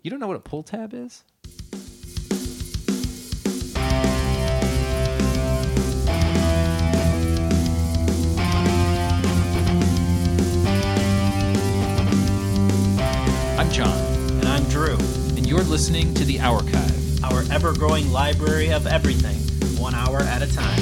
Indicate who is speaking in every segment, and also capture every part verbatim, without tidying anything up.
Speaker 1: You don't know what a pull tab is? I'm John.
Speaker 2: And I'm Drew.
Speaker 1: And you're listening to The Archive,
Speaker 2: our ever-growing library of everything, one hour at a time.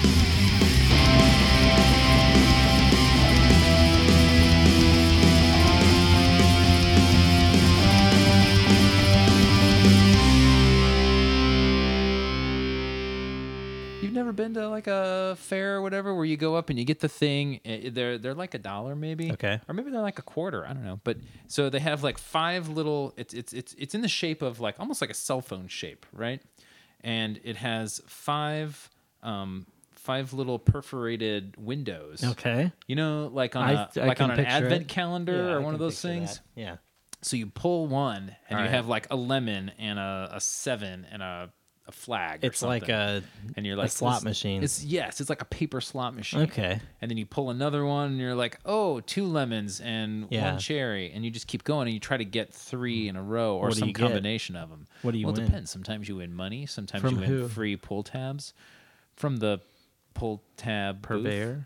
Speaker 1: You've never been to like a fair or whatever where you go up and you get the thing? eh, They're they're like a dollar maybe,
Speaker 2: Okay.
Speaker 1: or maybe they're like a quarter. I don't know. But so they have like five little. It's it's it's it's in the shape of like almost like a cell phone shape, right? And it has five um five little perforated windows.
Speaker 2: Okay.
Speaker 1: You know, like on
Speaker 2: I-
Speaker 1: a
Speaker 2: I
Speaker 1: like
Speaker 2: can
Speaker 1: on an
Speaker 2: picture
Speaker 1: advent
Speaker 2: it.
Speaker 1: calendar
Speaker 2: Yeah,
Speaker 1: or
Speaker 2: I
Speaker 1: one of
Speaker 2: can
Speaker 1: those
Speaker 2: picture
Speaker 1: things.
Speaker 2: that. Yeah.
Speaker 1: So you pull one, and
Speaker 2: All
Speaker 1: you
Speaker 2: right.
Speaker 1: have like a lemon and a, a seven and a, a flag.
Speaker 2: It's
Speaker 1: or
Speaker 2: like
Speaker 1: something.
Speaker 2: a
Speaker 1: and you're
Speaker 2: a
Speaker 1: like
Speaker 2: slot
Speaker 1: this-
Speaker 2: machine.
Speaker 1: It's yes, it's like a paper slot machine.
Speaker 2: Okay.
Speaker 1: And then you pull another one, and you're like, oh, two lemons and
Speaker 2: Yeah.
Speaker 1: one cherry, and you just keep going, and you try to get three in a row or
Speaker 2: What do
Speaker 1: some
Speaker 2: you get?
Speaker 1: combination of them.
Speaker 2: What do you
Speaker 1: well,
Speaker 2: win?
Speaker 1: it depends. Sometimes you win money. Sometimes
Speaker 2: From
Speaker 1: you win
Speaker 2: who?
Speaker 1: free pull tabs from the pull tab booth.
Speaker 2: Purveyor?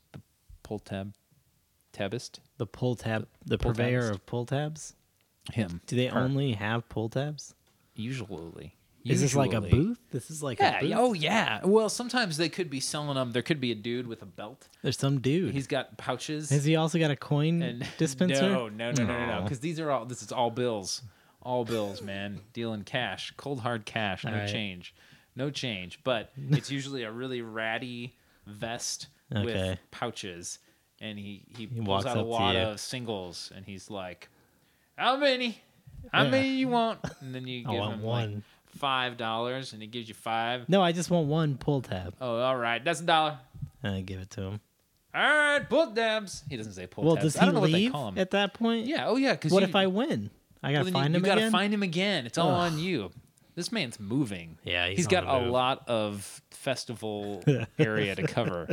Speaker 1: Pull tab tabist.
Speaker 2: The pull tab, the
Speaker 1: pull
Speaker 2: purveyor
Speaker 1: tabs?
Speaker 2: of pull tabs?
Speaker 1: Him.
Speaker 2: Do they
Speaker 1: Her.
Speaker 2: only have pull tabs?
Speaker 1: Usually.
Speaker 2: Is this like a
Speaker 1: Usually.
Speaker 2: booth? This is like
Speaker 1: Yeah.
Speaker 2: a booth?
Speaker 1: Oh, yeah. Well, sometimes they could be selling them. There could be a dude with a belt.
Speaker 2: There's some dude.
Speaker 1: He's got pouches.
Speaker 2: Has he also got a coin
Speaker 1: and
Speaker 2: dispenser?
Speaker 1: No, no, no, no, no, no.
Speaker 2: No.
Speaker 1: Because these are all. This is all bills. All bills, man. Dealing cash, cold hard cash, no
Speaker 2: All right.
Speaker 1: change, no change. But it's usually a really ratty vest
Speaker 2: Okay.
Speaker 1: with pouches, and he he, pulls
Speaker 2: walks
Speaker 1: out a
Speaker 2: up to
Speaker 1: lot
Speaker 2: you.
Speaker 1: of singles, and he's like, "How many? How
Speaker 2: Yeah.
Speaker 1: many you want?" And then you
Speaker 2: I
Speaker 1: give
Speaker 2: want
Speaker 1: him
Speaker 2: one.
Speaker 1: like five dollars, and he gives you five.
Speaker 2: No, I just want one pull tab.
Speaker 1: Oh, all right, that's a dollar.
Speaker 2: And I give it to him.
Speaker 1: All right, pull tabs. He doesn't say pull
Speaker 2: Well,
Speaker 1: tabs.
Speaker 2: does
Speaker 1: I
Speaker 2: he
Speaker 1: don't know what they
Speaker 2: leave
Speaker 1: call him.
Speaker 2: at that point?
Speaker 1: Yeah. Oh, yeah. Because
Speaker 2: What if I win? I gotta
Speaker 1: well, then
Speaker 2: find
Speaker 1: you,
Speaker 2: him
Speaker 1: you gotta
Speaker 2: again.
Speaker 1: find him again. It's all
Speaker 2: Ugh.
Speaker 1: on you. This man's moving.
Speaker 2: Yeah, he's
Speaker 1: he's
Speaker 2: on
Speaker 1: got
Speaker 2: the
Speaker 1: a
Speaker 2: move.
Speaker 1: lot of festival area to cover,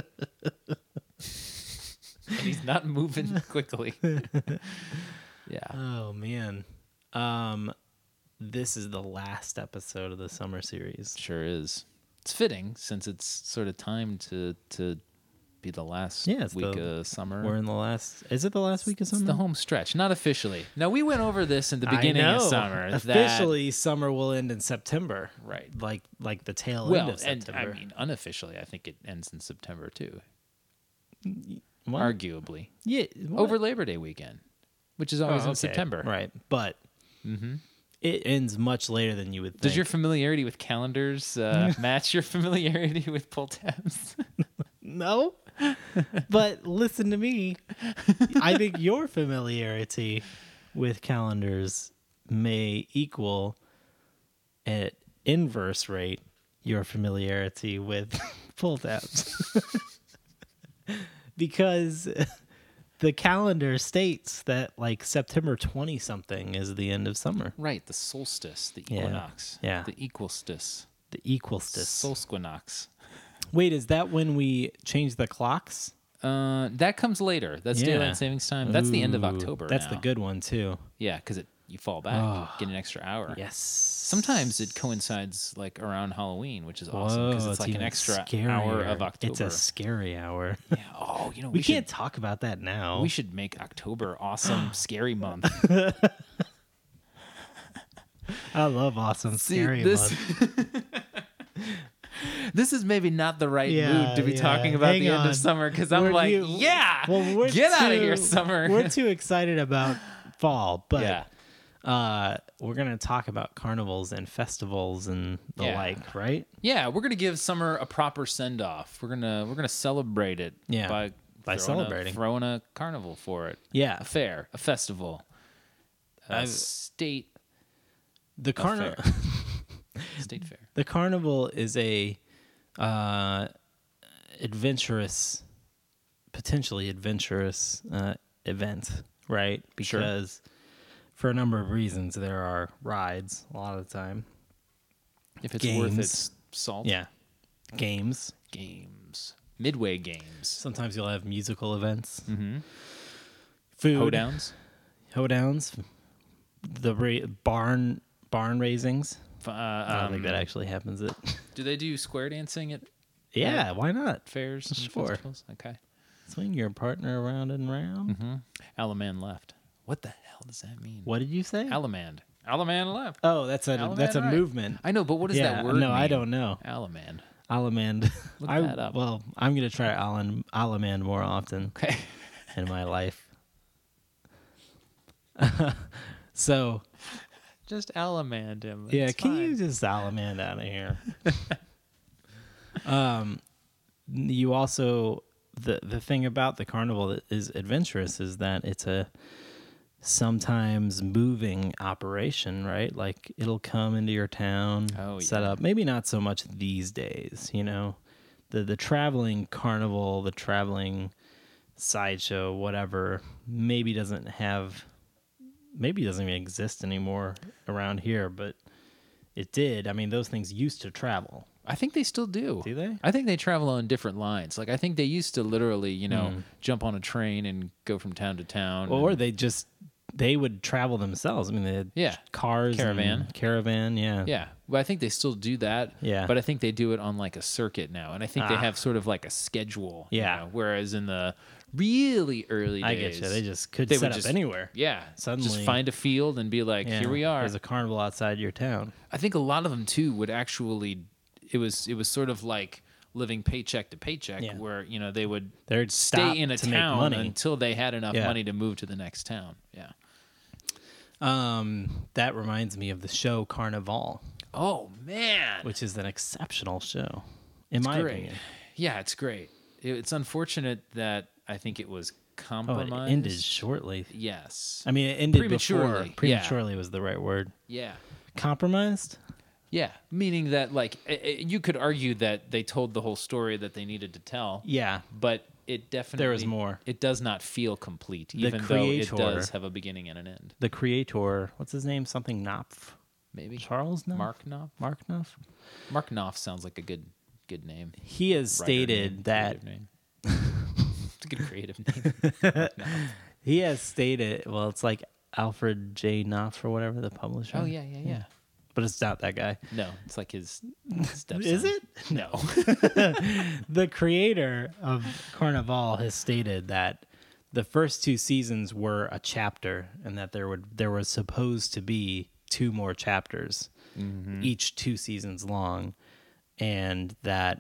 Speaker 1: and he's not moving quickly. Yeah.
Speaker 2: Oh man. Um, this is the last episode of the summer series.
Speaker 1: Sure is. It's fitting since it's sort of timed to to be the last
Speaker 2: Yeah, it's
Speaker 1: week
Speaker 2: the-
Speaker 1: of summer.
Speaker 2: We're in the last. Is it the last week of
Speaker 1: It's
Speaker 2: summer?
Speaker 1: the home stretch, not officially. Now we went over this in the
Speaker 2: I
Speaker 1: beginning of
Speaker 2: know.
Speaker 1: summer. that-
Speaker 2: Officially, summer will end in September.
Speaker 1: right?
Speaker 2: Like like the tail
Speaker 1: Well,
Speaker 2: end of
Speaker 1: and
Speaker 2: September.
Speaker 1: I mean, unofficially, I think it ends in September too.
Speaker 2: What?
Speaker 1: Arguably,
Speaker 2: yeah, what?
Speaker 1: over Labor Day weekend, which is
Speaker 2: Oh,
Speaker 1: always in
Speaker 2: okay.
Speaker 1: September.
Speaker 2: right? But
Speaker 1: Mm-hmm.
Speaker 2: it ends much later than you would think.
Speaker 1: Does your familiarity with calendars uh, match your familiarity with pull tabs?
Speaker 2: No, but listen to me. I think your familiarity with calendars may equal at inverse rate your familiarity with pull tabs. Because the calendar states that like September twenty something is the end of summer.
Speaker 1: Right, the solstice, the
Speaker 2: Yeah,
Speaker 1: equinox,
Speaker 2: yeah.
Speaker 1: the equalstice,
Speaker 2: The equalstice.
Speaker 1: solsquinox.
Speaker 2: Wait, is that when we change the clocks?
Speaker 1: Uh, that comes later. That's
Speaker 2: Yeah.
Speaker 1: daylight savings time. That's the end of
Speaker 2: Ooh,
Speaker 1: October.
Speaker 2: That's
Speaker 1: now.
Speaker 2: the good one too.
Speaker 1: Yeah, because it you fall back,
Speaker 2: Oh.
Speaker 1: you get an extra hour.
Speaker 2: Yes.
Speaker 1: Sometimes it coincides like around Halloween, which is awesome because
Speaker 2: Whoa,
Speaker 1: it's like an
Speaker 2: even
Speaker 1: extra hour
Speaker 2: scarier.
Speaker 1: of October.
Speaker 2: It's a scary hour.
Speaker 1: yeah. Oh, you know
Speaker 2: We,
Speaker 1: we,
Speaker 2: can't
Speaker 1: should
Speaker 2: talk about that now.
Speaker 1: we should make October awesome, scary month.
Speaker 2: I love awesome
Speaker 1: See,
Speaker 2: scary
Speaker 1: this
Speaker 2: month.
Speaker 1: this is maybe not the right
Speaker 2: Yeah,
Speaker 1: mood to be
Speaker 2: yeah.
Speaker 1: talking about
Speaker 2: Hang
Speaker 1: the end
Speaker 2: on.
Speaker 1: of summer because I'm
Speaker 2: We're-
Speaker 1: like,
Speaker 2: you-
Speaker 1: yeah,
Speaker 2: Well, we're
Speaker 1: get out of
Speaker 2: too-
Speaker 1: here, summer.
Speaker 2: We're too excited about fall, but
Speaker 1: yeah,
Speaker 2: uh, we're gonna talk about carnivals and festivals and the
Speaker 1: Yeah.
Speaker 2: like, right?
Speaker 1: yeah, we're gonna give summer a proper send off. We're gonna we're gonna celebrate it.
Speaker 2: Yeah,
Speaker 1: by
Speaker 2: by
Speaker 1: throwing a-
Speaker 2: celebrating.
Speaker 1: throwing a carnival for it.
Speaker 2: Yeah,
Speaker 1: A fair, a festival, a
Speaker 2: I've-
Speaker 1: state
Speaker 2: the carnival.
Speaker 1: fair. state fair.
Speaker 2: The carnival is a uh, adventurous, potentially adventurous uh, event, right?
Speaker 1: Sure.
Speaker 2: Because for a number of reasons, there are rides a lot of the time.
Speaker 1: If it's worth
Speaker 2: Games.
Speaker 1: its salt.
Speaker 2: Yeah, games.
Speaker 1: Games. Midway games.
Speaker 2: Sometimes you'll have musical events.
Speaker 1: Mm-hmm.
Speaker 2: Food.
Speaker 1: Hoedowns.
Speaker 2: Hoedowns. the ra- barn barn raisings.
Speaker 1: Uh,
Speaker 2: I don't
Speaker 1: um,
Speaker 2: think that actually happens. It.
Speaker 1: Do they do square dancing at
Speaker 2: Yeah, why not?
Speaker 1: fairs and
Speaker 2: Sure.
Speaker 1: festivals? Okay.
Speaker 2: Swing your partner around and around.
Speaker 1: Mm-hmm. Alaman left. What the hell does that mean?
Speaker 2: What did you say?
Speaker 1: Alamand. Alaman left.
Speaker 2: Oh, that's a
Speaker 1: Alaman,
Speaker 2: that's a
Speaker 1: right.
Speaker 2: movement.
Speaker 1: I know, but what does
Speaker 2: yeah,
Speaker 1: that word
Speaker 2: no,
Speaker 1: mean?
Speaker 2: I don't know.
Speaker 1: Alamand.
Speaker 2: Alamand.
Speaker 1: Look
Speaker 2: I,
Speaker 1: that up.
Speaker 2: Well, I'm gonna try Alan Alamand more often
Speaker 1: Okay.
Speaker 2: in my life. So,
Speaker 1: Just Alamand him.
Speaker 2: yeah,
Speaker 1: It's
Speaker 2: can
Speaker 1: fine.
Speaker 2: you just Alamand out of here? um, you also the the thing about the carnival that is adventurous is that it's a sometimes moving operation, right? Like it'll come into your town,
Speaker 1: Oh,
Speaker 2: set
Speaker 1: yeah.
Speaker 2: up. Maybe not so much these days, you know. The the traveling carnival, the traveling sideshow, whatever, maybe doesn't have maybe doesn't even exist anymore around here, but it did. I mean, those things used to travel.
Speaker 1: I think they still do.
Speaker 2: Do they?
Speaker 1: I think they travel on different lines. Like I think they used to literally, you know,
Speaker 2: Mm.
Speaker 1: jump on a train and go from town to town.
Speaker 2: Or
Speaker 1: and-
Speaker 2: they just they would travel themselves. I mean, they had
Speaker 1: Yeah.
Speaker 2: cars,
Speaker 1: Caravan.
Speaker 2: and caravan, yeah.
Speaker 1: Yeah, well, I think they still do that.
Speaker 2: Yeah.
Speaker 1: but I think they do it on like a circuit now, and I think they
Speaker 2: Ah.
Speaker 1: have sort of like a schedule. you
Speaker 2: Yeah.
Speaker 1: know, whereas in the really early days,
Speaker 2: I get you. They just could
Speaker 1: they
Speaker 2: set
Speaker 1: would
Speaker 2: up
Speaker 1: just-
Speaker 2: anywhere.
Speaker 1: yeah,
Speaker 2: Suddenly-
Speaker 1: just find a field and be like,
Speaker 2: Yeah,
Speaker 1: here we are.
Speaker 2: There's a carnival outside your town.
Speaker 1: I think a lot of them too would actually. It was it was sort of like living paycheck to paycheck,
Speaker 2: Yeah.
Speaker 1: where you know they would
Speaker 2: They'd stop
Speaker 1: stay in a
Speaker 2: to make
Speaker 1: town
Speaker 2: money.
Speaker 1: until they had enough
Speaker 2: Yeah.
Speaker 1: money to move to the next town. Yeah.
Speaker 2: Um, that reminds me of the show Carnival,
Speaker 1: Oh man,
Speaker 2: which is an exceptional show, in
Speaker 1: it's
Speaker 2: my
Speaker 1: great.
Speaker 2: opinion.
Speaker 1: Yeah, it's great. It, it's unfortunate that I think it was
Speaker 2: Oh,
Speaker 1: compromised.
Speaker 2: it ended shortly.
Speaker 1: Yes.
Speaker 2: I mean, it ended
Speaker 1: Prematurely,
Speaker 2: before.
Speaker 1: yeah.
Speaker 2: Prematurely was the right word.
Speaker 1: Yeah.
Speaker 2: Compromised?
Speaker 1: Yeah. Meaning that, like, i- i- you could argue that they told the whole story that they needed to tell,
Speaker 2: Yeah.
Speaker 1: but it definitely
Speaker 2: There was more.
Speaker 1: It does not feel complete,
Speaker 2: The
Speaker 1: even though it
Speaker 2: creator-
Speaker 1: does have a beginning and an end.
Speaker 2: The creator, what's his name? Something Knopf?
Speaker 1: Maybe
Speaker 2: Charles Knopf?
Speaker 1: Mark Knopf.
Speaker 2: Mark Knopf?
Speaker 1: Mark Knopf sounds like a good good name.
Speaker 2: He has
Speaker 1: Writer
Speaker 2: stated
Speaker 1: name,
Speaker 2: that
Speaker 1: creative name. It's a good creative name. Mark Knopf.
Speaker 2: he has stated, well, it's like Alfred J. Knopf or whatever, the publisher.
Speaker 1: Oh yeah, yeah, yeah.
Speaker 2: But it's not that guy.
Speaker 1: No, it's like his stepson.
Speaker 2: Is it?
Speaker 1: No.
Speaker 2: The creator of Carnival has stated that the first two seasons were a chapter, and that there would there was supposed to be two more chapters, each two seasons long, and that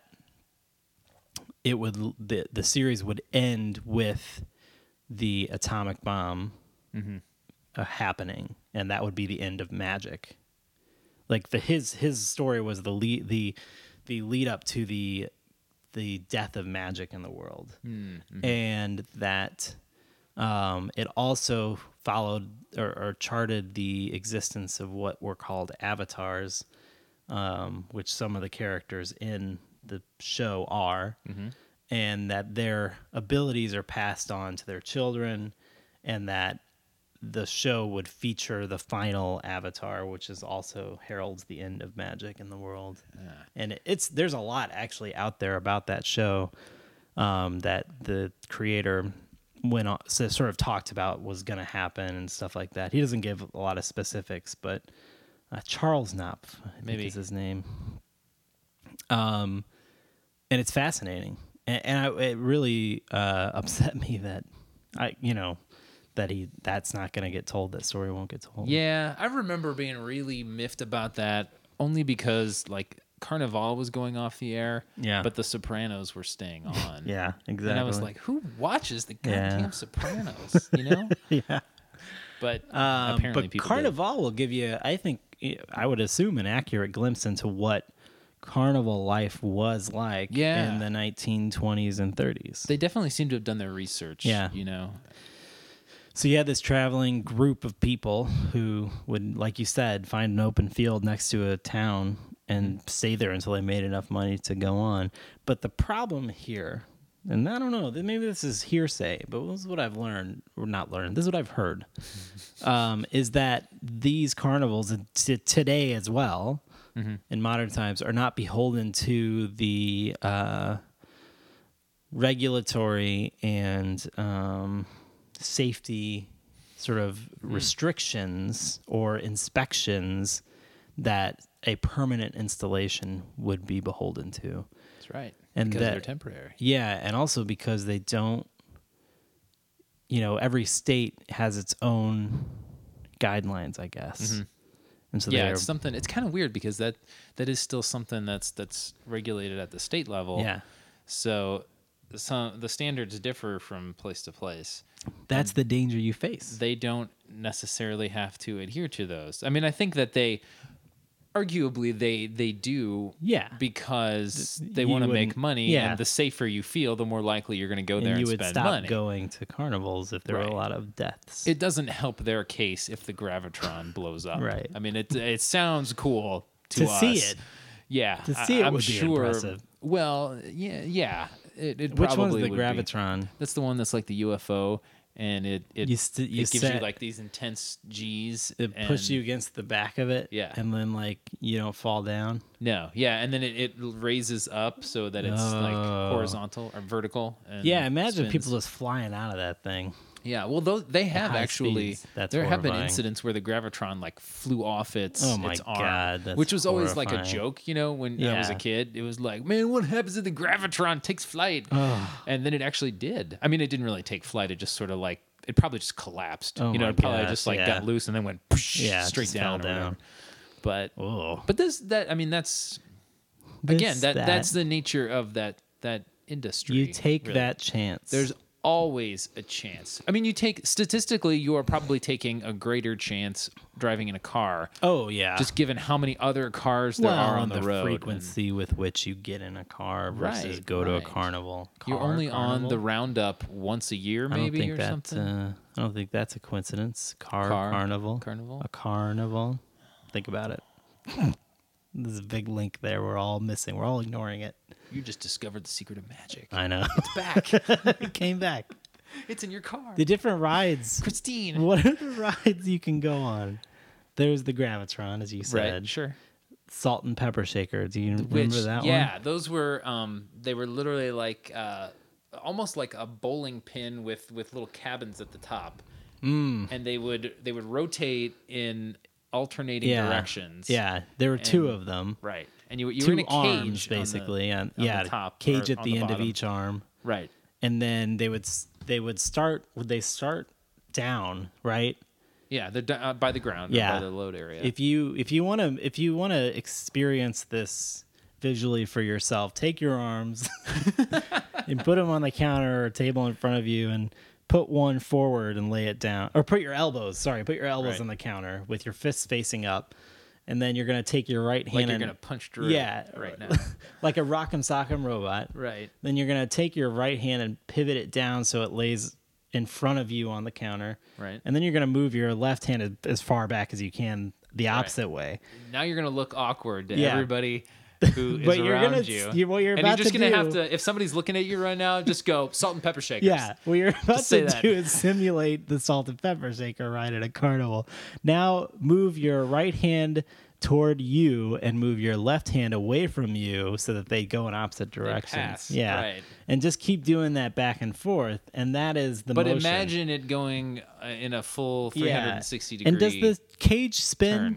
Speaker 2: it would the the series would end with the atomic bomb uh, happening, and that would be the end of magic. Like the his his story was the lead the the lead up to the the death of magic in the world,
Speaker 1: Mm-hmm.
Speaker 2: and that um, it also followed or, or charted the existence of what were called avatars, um, which some of the characters in the show are, and that their abilities are passed on to their children, and that the show would feature the final avatar, which is also heralds the end of magic in the world. And it, it's there's a lot actually out there about that show um, that the creator went on, so sort of talked about was going to happen and stuff like that. He doesn't give a lot of specifics, but uh, Charles Knopf, I think
Speaker 1: Maybe.
Speaker 2: is his name. Um, and it's fascinating, and, and I, it really uh, upset me that I, you know. that he that's not going to get told. That story won't get told.
Speaker 1: Yeah, I remember being really miffed about that only because like Carnival was going off the air,
Speaker 2: Yeah.
Speaker 1: but The Sopranos were staying on.
Speaker 2: Yeah, exactly.
Speaker 1: And I was like, who watches the goddamn
Speaker 2: Yeah.
Speaker 1: Sopranos? You know?
Speaker 2: yeah.
Speaker 1: But
Speaker 2: Um,
Speaker 1: apparently
Speaker 2: but
Speaker 1: people
Speaker 2: Carnival will give you, I think, I would assume, an accurate glimpse into what carnival life was like
Speaker 1: Yeah.
Speaker 2: in the nineteen twenties and thirties.
Speaker 1: did. They definitely seem to have done their research.
Speaker 2: Yeah.
Speaker 1: You know?
Speaker 2: So you had this traveling group of people who would, like you said, find an open field next to a town and stay there until they made enough money to go on. But the problem here, and I don't know, maybe this is hearsay, but this is what I've learned, or not learned, this is what I've heard, um, is that these carnivals t- today as well, in modern times, are not beholden to the uh, regulatory and um, safety sort of restrictions or inspections that a permanent installation would be beholden to.
Speaker 1: That's right.
Speaker 2: And
Speaker 1: because
Speaker 2: that,
Speaker 1: they're temporary.
Speaker 2: Yeah, and also because they don't, you know, every state has its own guidelines, I guess.
Speaker 1: Mm-hmm.
Speaker 2: And so
Speaker 1: yeah,
Speaker 2: they're,
Speaker 1: it's something. It's kind of weird because that that is still something that's that's regulated at the state level.
Speaker 2: yeah,
Speaker 1: So some the standards differ from place to place.
Speaker 2: that's the danger you face.
Speaker 1: They don't necessarily have to adhere to those. I mean, I think that they arguably they they do
Speaker 2: Yeah.
Speaker 1: because they
Speaker 2: You
Speaker 1: want to
Speaker 2: wouldn't-
Speaker 1: make money,
Speaker 2: yeah.
Speaker 1: and the safer you feel, the more likely you're going to go there
Speaker 2: and
Speaker 1: and,
Speaker 2: you would
Speaker 1: spend
Speaker 2: stop
Speaker 1: money.
Speaker 2: going to carnivals if there were
Speaker 1: Right.
Speaker 2: a lot of deaths.
Speaker 1: It doesn't help their case if the gravitron blows up.
Speaker 2: Right.
Speaker 1: I mean, it it sounds cool to,
Speaker 2: To see
Speaker 1: us.
Speaker 2: it.
Speaker 1: Yeah.
Speaker 2: To
Speaker 1: I-
Speaker 2: see it
Speaker 1: I'm
Speaker 2: would be
Speaker 1: sure,
Speaker 2: impressive.
Speaker 1: Well, yeah, yeah. It, it
Speaker 2: Which one's
Speaker 1: probably
Speaker 2: the
Speaker 1: would be.
Speaker 2: gravitron?
Speaker 1: That's the one that's like the U F O, and it it,
Speaker 2: You st- you
Speaker 1: it gives you
Speaker 2: set-
Speaker 1: like these intense G's.
Speaker 2: It
Speaker 1: and,
Speaker 2: push you against the back of it,
Speaker 1: Yeah.
Speaker 2: and then like you don't fall down.
Speaker 1: No, yeah, and then it, it raises up so that it's like
Speaker 2: Oh.
Speaker 1: horizontal or vertical. And
Speaker 2: Yeah, imagine
Speaker 1: spins.
Speaker 2: people just flying out of that thing.
Speaker 1: Yeah, well, those, they have
Speaker 2: high
Speaker 1: actually.
Speaker 2: speeds. That's
Speaker 1: there have been
Speaker 2: horrifying.
Speaker 1: incidents where the gravitron like flew off its
Speaker 2: Oh my
Speaker 1: its arm,
Speaker 2: God, that's
Speaker 1: which was always like a
Speaker 2: horrifying.
Speaker 1: joke. You know, when I was a
Speaker 2: Yeah.
Speaker 1: kid, it was like, man, what happens if the gravitron takes flight? And then it actually did. I mean, it didn't really take flight. It just sort of like it probably just collapsed.
Speaker 2: Oh
Speaker 1: you know,
Speaker 2: my
Speaker 1: it probably
Speaker 2: gosh,
Speaker 1: just like
Speaker 2: yeah.
Speaker 1: got loose and then went poosh,
Speaker 2: Yeah,
Speaker 1: straight
Speaker 2: just
Speaker 1: down.
Speaker 2: fell
Speaker 1: or
Speaker 2: down.
Speaker 1: whatever. But
Speaker 2: Oh,
Speaker 1: but this that I mean that's again that, that's the nature of that that industry.
Speaker 2: you take
Speaker 1: really.
Speaker 2: that chance.
Speaker 1: There's always a chance. I mean, you take statistically, you are probably taking a greater chance driving in a car,
Speaker 2: oh yeah,
Speaker 1: just given how many other cars there
Speaker 2: well,
Speaker 1: are on
Speaker 2: and
Speaker 1: the,
Speaker 2: the,
Speaker 1: road.
Speaker 2: frequency with which you get in a car versus
Speaker 1: Right,
Speaker 2: go to a
Speaker 1: right.
Speaker 2: carnival.
Speaker 1: And you're
Speaker 2: Car
Speaker 1: only on
Speaker 2: carnival?
Speaker 1: the roundup once a year,
Speaker 2: I don't
Speaker 1: maybe
Speaker 2: think
Speaker 1: or
Speaker 2: that's.
Speaker 1: something.
Speaker 2: Uh, I don't think that's a coincidence. Car,
Speaker 1: Car
Speaker 2: carnival.
Speaker 1: Carnival.
Speaker 2: A carnival. Think about it. There's a big link there. We're all missing. We're all ignoring it.
Speaker 1: You just discovered the secret of magic.
Speaker 2: I know.
Speaker 1: It's back.
Speaker 2: It came back.
Speaker 1: It's in your car.
Speaker 2: The different rides.
Speaker 1: Christine.
Speaker 2: What are the rides you can go on? There's the Gravitron, as you said.
Speaker 1: Right. Sure.
Speaker 2: Salt and Pepper Shaker. Do you remember
Speaker 1: Which,
Speaker 2: that
Speaker 1: yeah,
Speaker 2: one?
Speaker 1: those were um, they were literally like uh, almost like a bowling pin with with little cabins at the top,
Speaker 2: Mm.
Speaker 1: and they would they would rotate in alternating
Speaker 2: Yeah.
Speaker 1: directions.
Speaker 2: Yeah, there were two
Speaker 1: And-
Speaker 2: of them.
Speaker 1: right. And you you
Speaker 2: Two
Speaker 1: were in a cage
Speaker 2: arms,
Speaker 1: on the-
Speaker 2: basically. and
Speaker 1: on the
Speaker 2: yeah,
Speaker 1: top
Speaker 2: cage
Speaker 1: or
Speaker 2: at
Speaker 1: on
Speaker 2: the,
Speaker 1: the
Speaker 2: end
Speaker 1: bottom.
Speaker 2: of each arm.
Speaker 1: right.
Speaker 2: And then they would s- they would start. Would they start down? Right.
Speaker 1: Yeah, they're d- uh, by the ground.
Speaker 2: Yeah.
Speaker 1: Or by the load area.
Speaker 2: If you if you want to if you want to experience this visually for yourself, take your arms and put them on the counter or table in front of you, and put one forward and lay it down, or put your elbows. Sorry, put your elbows
Speaker 1: Right.
Speaker 2: on the counter with your fists facing up, and then you're gonna take your right hand
Speaker 1: like you're
Speaker 2: and
Speaker 1: gonna punch Drew.
Speaker 2: yeah
Speaker 1: Right now.
Speaker 2: like a rock'em sock'em robot.
Speaker 1: right.
Speaker 2: Then you're gonna take your right hand and pivot it down so it lays in front of you on the counter.
Speaker 1: Right.
Speaker 2: And then you're gonna move your left hand as, as far back as you can the opposite way.
Speaker 1: Now you're gonna look awkward to
Speaker 2: Yeah.
Speaker 1: everybody who is
Speaker 2: But you're
Speaker 1: around
Speaker 2: gonna-
Speaker 1: you.
Speaker 2: you- what you're
Speaker 1: and
Speaker 2: about
Speaker 1: you're just
Speaker 2: to
Speaker 1: gonna
Speaker 2: do-
Speaker 1: have to. If somebody's looking at you right now, just go salt and pepper shakers.
Speaker 2: Yeah, what you're about
Speaker 1: Just say
Speaker 2: to
Speaker 1: that.
Speaker 2: do is simulate the salt and pepper shaker ride at a carnival. Now move your right hand toward you and move your left hand away from you so that they go in opposite directions.
Speaker 1: pass,
Speaker 2: yeah,
Speaker 1: right.
Speaker 2: and just keep doing that back and forth, and that is the
Speaker 1: But
Speaker 2: motion.
Speaker 1: imagine it going uh, in a full three hundred sixty
Speaker 2: yeah.
Speaker 1: degree
Speaker 2: And does the cage spin?
Speaker 1: turn.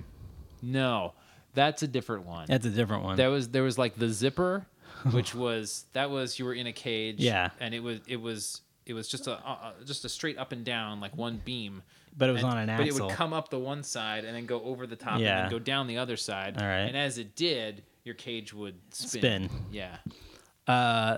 Speaker 1: No, that's a different one.
Speaker 2: That's a different one.
Speaker 1: That was there was like the zipper, which was that was you were in a cage.
Speaker 2: Yeah.
Speaker 1: and it was it was it was just a uh, just a straight up and down like one beam.
Speaker 2: But it was
Speaker 1: And-
Speaker 2: on an
Speaker 1: But
Speaker 2: axle.
Speaker 1: it would come up the one side and then go over the top
Speaker 2: Yeah.
Speaker 1: and then go down the other side.
Speaker 2: All right.
Speaker 1: And as it did, your cage would spin.
Speaker 2: Spin.
Speaker 1: Yeah.
Speaker 2: Uh,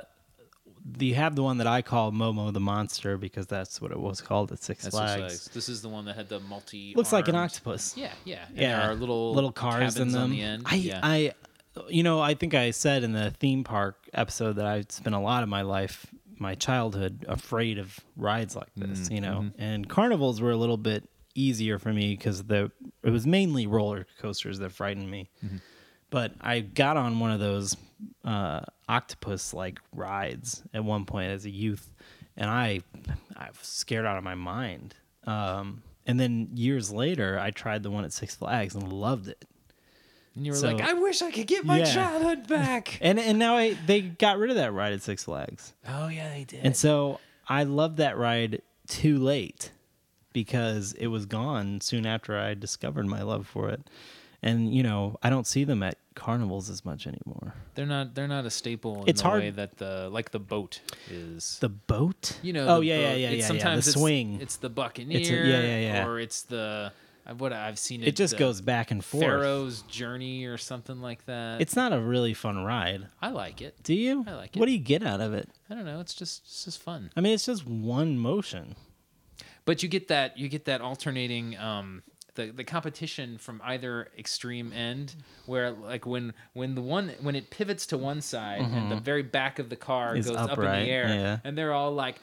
Speaker 2: you have the one that I call Momo the Monster because that's what it was called at Six
Speaker 1: That's
Speaker 2: Flags.
Speaker 1: Six Flags. This is the one that had the multi.
Speaker 2: Looks like an
Speaker 1: armed-
Speaker 2: octopus.
Speaker 1: Yeah, yeah. And
Speaker 2: Yeah,
Speaker 1: There are little
Speaker 2: little cars in
Speaker 1: cabins
Speaker 2: them.
Speaker 1: on the end.
Speaker 2: I,
Speaker 1: yeah.
Speaker 2: I, you know, I think I said in the theme park episode that I spent a lot of my life, my childhood, afraid of rides like this.
Speaker 1: Mm,
Speaker 2: you know,
Speaker 1: mm-hmm.
Speaker 2: and carnivals were a little bit easier for me because the it was mainly roller coasters that frightened me.
Speaker 1: Mm-hmm.
Speaker 2: But I got on one of those uh, octopus-like rides at one point as a youth, and I, I was scared out of my mind. Um, and then years later, I tried the one at Six Flags and loved it.
Speaker 1: and you were
Speaker 2: so-
Speaker 1: like, I wish I could get my
Speaker 2: Yeah.
Speaker 1: childhood back.
Speaker 2: And and now I they got rid of that ride at Six Flags,
Speaker 1: oh yeah, they did.
Speaker 2: and so I loved that ride too late because it was gone soon after I discovered my love for it. And, you know, I don't see them at carnivals as much anymore.
Speaker 1: They're not they're not a staple in
Speaker 2: It's
Speaker 1: the
Speaker 2: hard-
Speaker 1: way that the like the boat is.
Speaker 2: The boat?
Speaker 1: You know,
Speaker 2: Oh,
Speaker 1: the
Speaker 2: yeah, yeah,
Speaker 1: boat-
Speaker 2: yeah,
Speaker 1: it's
Speaker 2: yeah, yeah.
Speaker 1: Sometimes
Speaker 2: The
Speaker 1: it's,
Speaker 2: swing.
Speaker 1: It's the Buccaneer,
Speaker 2: It's a- yeah, yeah, yeah.
Speaker 1: or it's the what I've seen. It,
Speaker 2: It just
Speaker 1: the
Speaker 2: goes back and forth.
Speaker 1: Pharaoh's Journey or something like that.
Speaker 2: It's not a really fun ride.
Speaker 1: I like it.
Speaker 2: Do you?
Speaker 1: I like
Speaker 2: What
Speaker 1: it.
Speaker 2: do you get out of it?
Speaker 1: I don't know. It's just it's just fun.
Speaker 2: I mean, it's just one motion.
Speaker 1: But you get that you get that alternating um, the the competition from either extreme end, where like when when the one when it pivots to one side and the very back of the car
Speaker 2: Is
Speaker 1: goes up in
Speaker 2: upright,
Speaker 1: the air,
Speaker 2: yeah.
Speaker 1: and they're all like.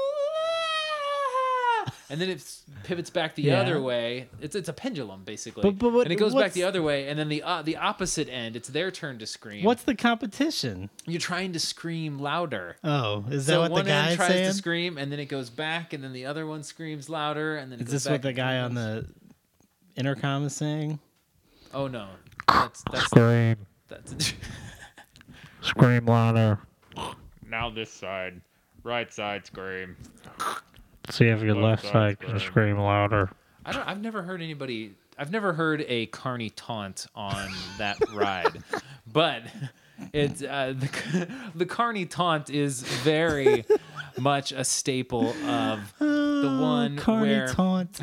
Speaker 1: And then it pivots back the
Speaker 2: Yeah.
Speaker 1: other way. It's it's a pendulum basically,
Speaker 2: But- but what-
Speaker 1: and it goes back
Speaker 2: what's-
Speaker 1: the other way. And then the uh, the opposite end, it's their turn to scream.
Speaker 2: What's the competition?
Speaker 1: You're trying to scream louder.
Speaker 2: Oh, is that
Speaker 1: So
Speaker 2: what the
Speaker 1: one end
Speaker 2: guy's
Speaker 1: tries
Speaker 2: saying?
Speaker 1: to scream, and then it goes back, and then the other one screams louder, and then it
Speaker 2: Is
Speaker 1: goes
Speaker 2: this
Speaker 1: back
Speaker 2: what the
Speaker 1: and
Speaker 2: guy on
Speaker 1: goes-
Speaker 2: the intercom is saying?
Speaker 1: Oh no, that's that's
Speaker 3: Scream.
Speaker 1: that's.
Speaker 3: Scream louder.
Speaker 1: Now this side, right side scream.
Speaker 3: See if your
Speaker 1: Left
Speaker 3: left
Speaker 1: side
Speaker 3: side can
Speaker 1: scream.
Speaker 3: scream louder.
Speaker 1: I don't. I've never heard anybody. I've never heard a carny taunt on that ride, but it's uh, the the carny taunt is very much a staple of the one
Speaker 2: Carney
Speaker 1: where
Speaker 2: taunt.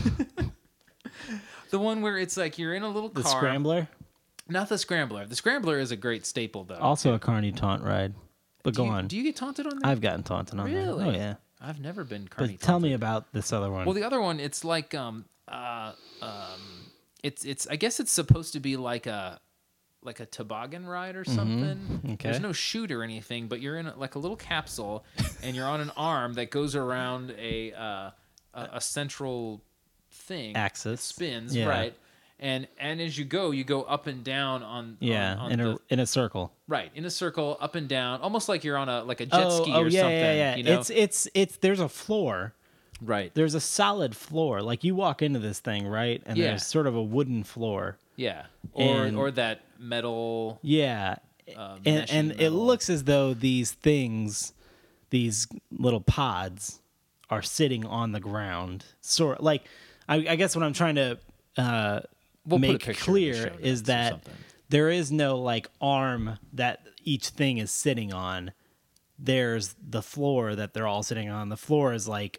Speaker 1: the one where it's like you're in a little
Speaker 2: The
Speaker 1: car.
Speaker 2: scrambler.
Speaker 1: Not the scrambler. The scrambler is a great staple though.
Speaker 2: Also a carny taunt ride. But
Speaker 1: do
Speaker 2: go
Speaker 1: you,
Speaker 2: on.
Speaker 1: Do you get taunted on that?
Speaker 2: I've gotten taunted on
Speaker 1: Really?
Speaker 2: that. Oh yeah.
Speaker 1: I've never been carny
Speaker 2: But tell
Speaker 1: taunted.
Speaker 2: me about this other one.
Speaker 1: Well, the other one, it's like um uh um it's it's I guess it's supposed to be like a like a toboggan ride or something.
Speaker 2: Mm-hmm. Okay.
Speaker 1: There's no chute or anything, but you're in a, like a little capsule, and you're on an arm that goes around a uh, a, a central thing.
Speaker 2: Axis.
Speaker 1: It spins
Speaker 2: Yeah.
Speaker 1: right, and and as you go, you go up and down on
Speaker 2: yeah,
Speaker 1: on, on
Speaker 2: in
Speaker 1: the,
Speaker 2: a in a circle.
Speaker 1: right in a circle up and down, almost like you're on a like a jet
Speaker 2: oh,
Speaker 1: ski
Speaker 2: oh
Speaker 1: or
Speaker 2: yeah,
Speaker 1: something.
Speaker 2: yeah, yeah.
Speaker 1: You know?
Speaker 2: It's it's it's there's a floor.
Speaker 1: right.
Speaker 2: There's a solid floor. Like you walk into this thing, right? And
Speaker 1: Yeah.
Speaker 2: there's sort of a wooden floor.
Speaker 1: Yeah, or
Speaker 2: And-
Speaker 1: or that metal.
Speaker 2: Yeah.
Speaker 1: Uh,
Speaker 2: and
Speaker 1: meshy
Speaker 2: and it
Speaker 1: metal.
Speaker 2: looks as though these things, these little pods, are sitting on the ground. Sort like, I, I guess what I'm trying to uh,
Speaker 1: We'll put a
Speaker 2: make
Speaker 1: picture in the
Speaker 2: clear
Speaker 1: show
Speaker 2: is
Speaker 1: notes or
Speaker 2: that
Speaker 1: something.
Speaker 2: there is no like arm that each thing is sitting on. There's the floor that they're all sitting on. The floor is like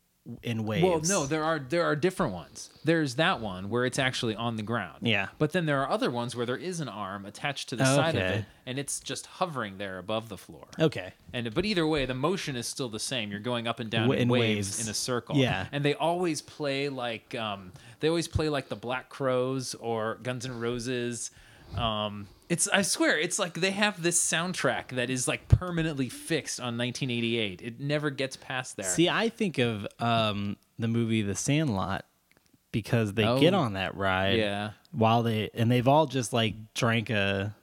Speaker 2: in waves.
Speaker 1: Well, no, there are there are different ones. There's that one where it's actually on the ground.
Speaker 2: Yeah.
Speaker 1: But then there are other ones where there is an arm attached to the side of
Speaker 2: Okay.
Speaker 1: it, and it's just hovering there above the floor.
Speaker 2: Okay.
Speaker 1: And but either way, the motion is still the same. You're going up and down
Speaker 2: W-
Speaker 1: in
Speaker 2: in
Speaker 1: waves,
Speaker 2: waves.
Speaker 1: in a circle.
Speaker 2: Yeah.
Speaker 1: And they always play like um, they always play like the Black Crows or Guns N' Roses. Um, it's I swear it's like they have this soundtrack that is like permanently fixed on nineteen eighty-eight. It never gets past there.
Speaker 2: See, I think of um, the movie The Sandlot because they
Speaker 1: Oh.
Speaker 2: get on that ride.
Speaker 1: Yeah.
Speaker 2: While they and they've all just like drank a,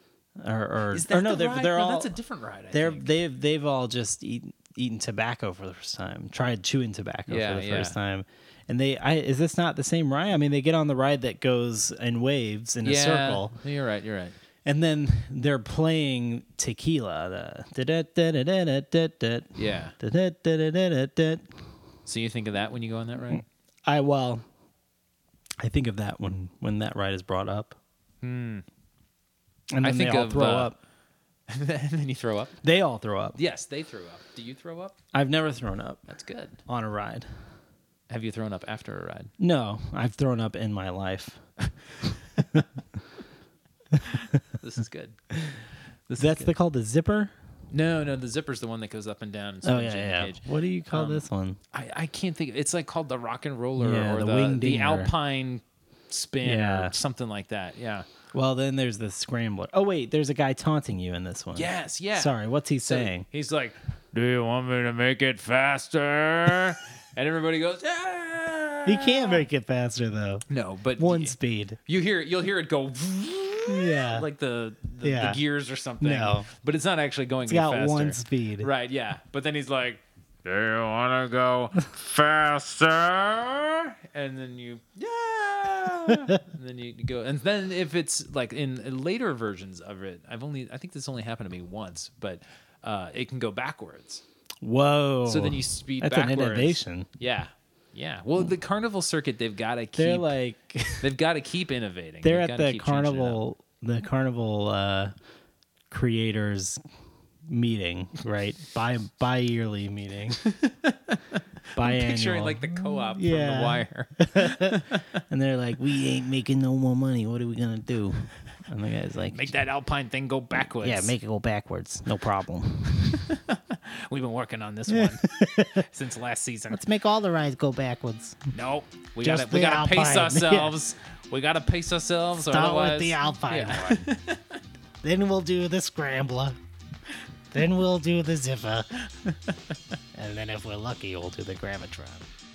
Speaker 2: or or,
Speaker 1: Is that
Speaker 2: or no,
Speaker 1: the
Speaker 2: they're
Speaker 1: ride?
Speaker 2: they're
Speaker 1: No,
Speaker 2: all
Speaker 1: that's a different ride. I
Speaker 2: they're
Speaker 1: think.
Speaker 2: they've they've all just eaten eaten tobacco for the first time, tried chewing tobacco
Speaker 1: Yeah,
Speaker 2: for the
Speaker 1: yeah.
Speaker 2: first time. And they, I is this not the same ride? I mean, they get on the ride that goes in waves in a
Speaker 1: yeah,
Speaker 2: circle,
Speaker 1: You're right. You're right.
Speaker 2: and then they're playing tequila. The da-da-da-da-da-da-da,
Speaker 1: Yeah.
Speaker 2: da-da-da-da-da-da.
Speaker 1: So you think of that when you go on that ride?
Speaker 2: I well, I think of that when when that ride is brought up. Hmm. And then
Speaker 1: I think
Speaker 2: they all
Speaker 1: of,
Speaker 2: throw
Speaker 1: uh,
Speaker 2: up.
Speaker 1: and then you throw up.
Speaker 2: They all throw up.
Speaker 1: Yes, they threw up. Do you throw up?
Speaker 2: I've never thrown up
Speaker 1: That's good.
Speaker 2: on a ride.
Speaker 1: Have you thrown up after a ride?
Speaker 2: No, I've thrown up in my life.
Speaker 1: This is good. This
Speaker 2: That's
Speaker 1: is
Speaker 2: the
Speaker 1: good.
Speaker 2: called the zipper.
Speaker 1: no, no. The zipper's the one that goes up and down. And
Speaker 2: Oh
Speaker 1: spins
Speaker 2: yeah,
Speaker 1: you in the
Speaker 2: yeah.
Speaker 1: cage.
Speaker 2: What do you call
Speaker 1: Um,
Speaker 2: this one?
Speaker 1: I, I can't think. It's like called the rock and roller
Speaker 2: Yeah,
Speaker 1: or
Speaker 2: the
Speaker 1: the
Speaker 2: wing
Speaker 1: the
Speaker 2: dinger.
Speaker 1: alpine spin
Speaker 2: Yeah.
Speaker 1: or something like that. Yeah.
Speaker 2: Well, then there's the scrambler. Oh wait, there's a guy taunting you in this one.
Speaker 1: Yes. Yeah.
Speaker 2: Sorry, what's he
Speaker 1: So
Speaker 2: saying?
Speaker 1: he's like, "Do you want me to make it faster?" And everybody goes, "Yeah."
Speaker 2: He can't make it faster though.
Speaker 1: No, but
Speaker 2: One
Speaker 1: y-
Speaker 2: speed.
Speaker 1: you hear you'll hear it go
Speaker 2: Yeah.
Speaker 1: like the the,
Speaker 2: Yeah.
Speaker 1: the gears or something.
Speaker 2: No.
Speaker 1: But it's not actually going
Speaker 2: It's
Speaker 1: any
Speaker 2: got
Speaker 1: faster.
Speaker 2: one speed.
Speaker 1: Right, yeah. But then he's like, "Do you want to go faster?" And then you, yeah. And then you go, and then if it's like in later versions of it, I've only, I think this only happened to me once, but uh, it can go backwards.
Speaker 2: Whoa.
Speaker 1: So then you speed
Speaker 2: That's
Speaker 1: backwards.
Speaker 2: an innovation.
Speaker 1: Yeah, Yeah. Well, the carnival circuit, they've got to keep.
Speaker 2: They're like
Speaker 1: they've got to keep innovating.
Speaker 2: they're
Speaker 1: They've
Speaker 2: at
Speaker 1: gotta
Speaker 2: the
Speaker 1: keep changing it up.
Speaker 2: carnival the carnival uh, creators meeting, right? Bi bi yearly meeting.
Speaker 1: I'm picturing like the co-op
Speaker 2: Yeah.
Speaker 1: from The Wire.
Speaker 2: And they're like, we ain't making no more money. What are we gonna do? And the guy's like,
Speaker 1: Make that Alpine thing go backwards.
Speaker 2: yeah, make it go backwards. No problem.
Speaker 1: We've been working on this one since last season.
Speaker 2: Let's make all the rides go backwards.
Speaker 1: Nope. We
Speaker 2: Just
Speaker 1: gotta we
Speaker 2: the
Speaker 1: gotta pace
Speaker 2: Alpine.
Speaker 1: ourselves. We gotta pace ourselves.
Speaker 2: Start
Speaker 1: otherwise,
Speaker 2: with the Alpine
Speaker 1: Yeah.
Speaker 2: one. Then we'll do the Scrambler. Then we'll do the Ziffer. And then if we're lucky, we'll do the Gravitron.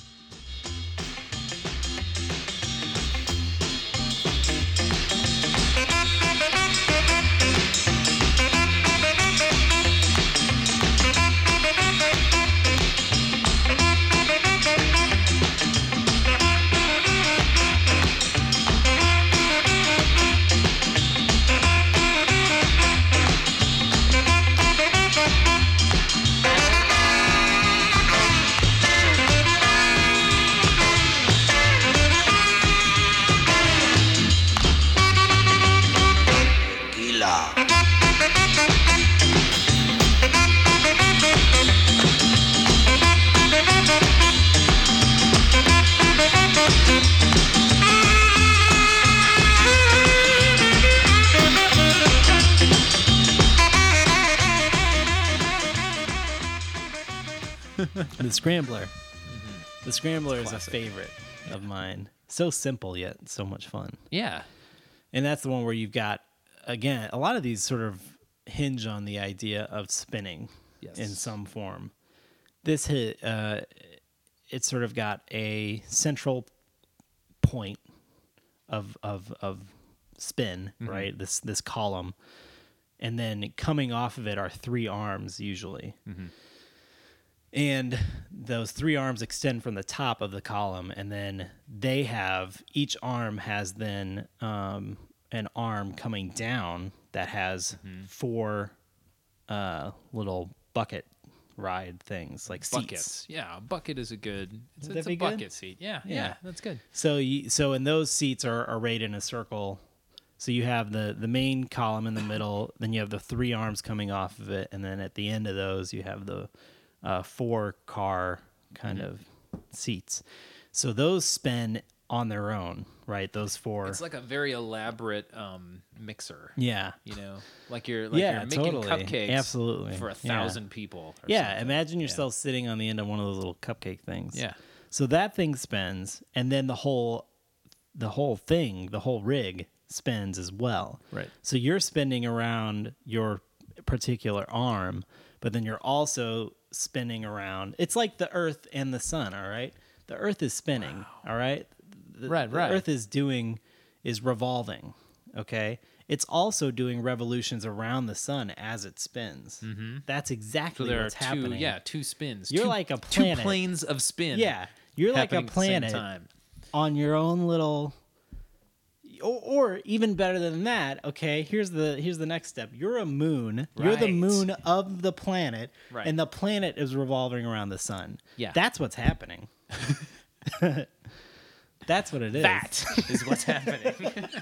Speaker 2: The Scrambler. The Scrambler is a
Speaker 1: Classic.
Speaker 2: favorite of mine. So simple yet so much fun.
Speaker 1: Yeah.
Speaker 2: And that's the one where you've got, again, a lot of these sort of hinge on the idea of spinning
Speaker 1: Yes.
Speaker 2: in some form. This hit, uh, it's sort of got a central point of of of spin,
Speaker 1: Mm-hmm.
Speaker 2: right? This this column, and then coming off of it are three arms usually.
Speaker 1: Mm-hmm.
Speaker 2: And those three arms extend from the top of the column, and then they have, each arm has then um, an arm coming down that has
Speaker 1: Mm-hmm.
Speaker 2: four uh, little bucket ride things, like seats.
Speaker 1: Buckets. Yeah, a bucket is a good. It's,
Speaker 2: Would
Speaker 1: it's
Speaker 2: that
Speaker 1: a
Speaker 2: be good?
Speaker 1: bucket seat. Yeah, yeah,
Speaker 2: Yeah.
Speaker 1: that's good.
Speaker 2: So, you, so and those seats are arrayed in a circle. So you have the, the main column in the middle, then you have the three arms coming off of it, and then at the end of those, you have the uh, four car kind
Speaker 1: Mm-hmm.
Speaker 2: of seats. So those spin on their own, right? Those four.
Speaker 1: It's like a very elaborate um, mixer.
Speaker 2: yeah.
Speaker 1: You know, like you're like
Speaker 2: Yeah,
Speaker 1: you're making
Speaker 2: totally.
Speaker 1: cupcakes
Speaker 2: Absolutely.
Speaker 1: for a
Speaker 2: Yeah.
Speaker 1: thousand people. or
Speaker 2: Yeah.
Speaker 1: something.
Speaker 2: Imagine yourself sitting on the end of one of those little cupcake things.
Speaker 1: Yeah.
Speaker 2: So that thing spins, and then the whole, the whole thing, the whole rig spins as well.
Speaker 1: Right.
Speaker 2: So you're spinning around your particular arm, but then you're also spinning around. It's like the Earth and the sun. All right. The Earth is spinning. All right. The,
Speaker 1: Right,
Speaker 2: the
Speaker 1: right.
Speaker 2: Earth is doing, is revolving. Okay. It's also doing revolutions around the sun as it spins. Mm-hmm. That's
Speaker 1: So
Speaker 2: exactly
Speaker 1: there are
Speaker 2: what's
Speaker 1: two,
Speaker 2: happening.
Speaker 1: yeah, two spins.
Speaker 2: You're
Speaker 1: two,
Speaker 2: like a
Speaker 1: two
Speaker 2: planet.
Speaker 1: planes of spin.
Speaker 2: Yeah. You're like a
Speaker 1: happening at the same
Speaker 2: planet
Speaker 1: time.
Speaker 2: on your own little, or, or even better than that. Okay, here's the here's the next step. You're a moon. You're the
Speaker 1: Right.
Speaker 2: moon of the planet,
Speaker 1: Right.
Speaker 2: and the planet is revolving around the sun.
Speaker 1: Yeah.
Speaker 2: That's what's happening. That's what it is.
Speaker 1: That is what's happening.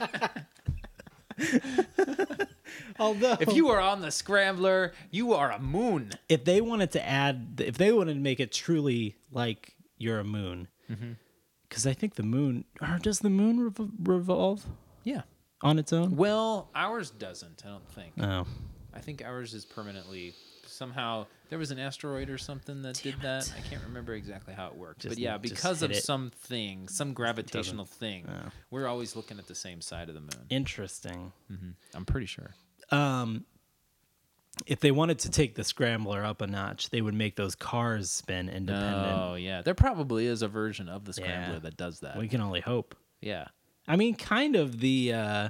Speaker 2: Although,
Speaker 1: If you are on the Scrambler, you are a moon.
Speaker 2: if they wanted to add, if they wanted to make it truly like you're a moon,
Speaker 1: Mm-hmm.
Speaker 2: because I think the moon, or does the moon rev- revolve
Speaker 1: Yeah.
Speaker 2: on its own?
Speaker 1: Well, ours doesn't, I don't think.
Speaker 2: Oh.
Speaker 1: I think ours is permanently somehow there was an asteroid or something that did that. I can't remember exactly how it worked.
Speaker 2: Just-
Speaker 1: but yeah,
Speaker 2: just
Speaker 1: because of
Speaker 2: hit it.
Speaker 1: something, some gravitational thing,
Speaker 2: Oh.
Speaker 1: we're always looking at the same side of the moon.
Speaker 2: Interesting.
Speaker 1: I'm pretty sure.
Speaker 2: Um, if they wanted to take the Scrambler up a notch, they would make those cars spin independent.
Speaker 1: Oh, yeah. There probably is a version of the Scrambler
Speaker 2: Yeah.
Speaker 1: that does that.
Speaker 2: We can only hope.
Speaker 1: yeah.
Speaker 2: I mean, kind of the uh,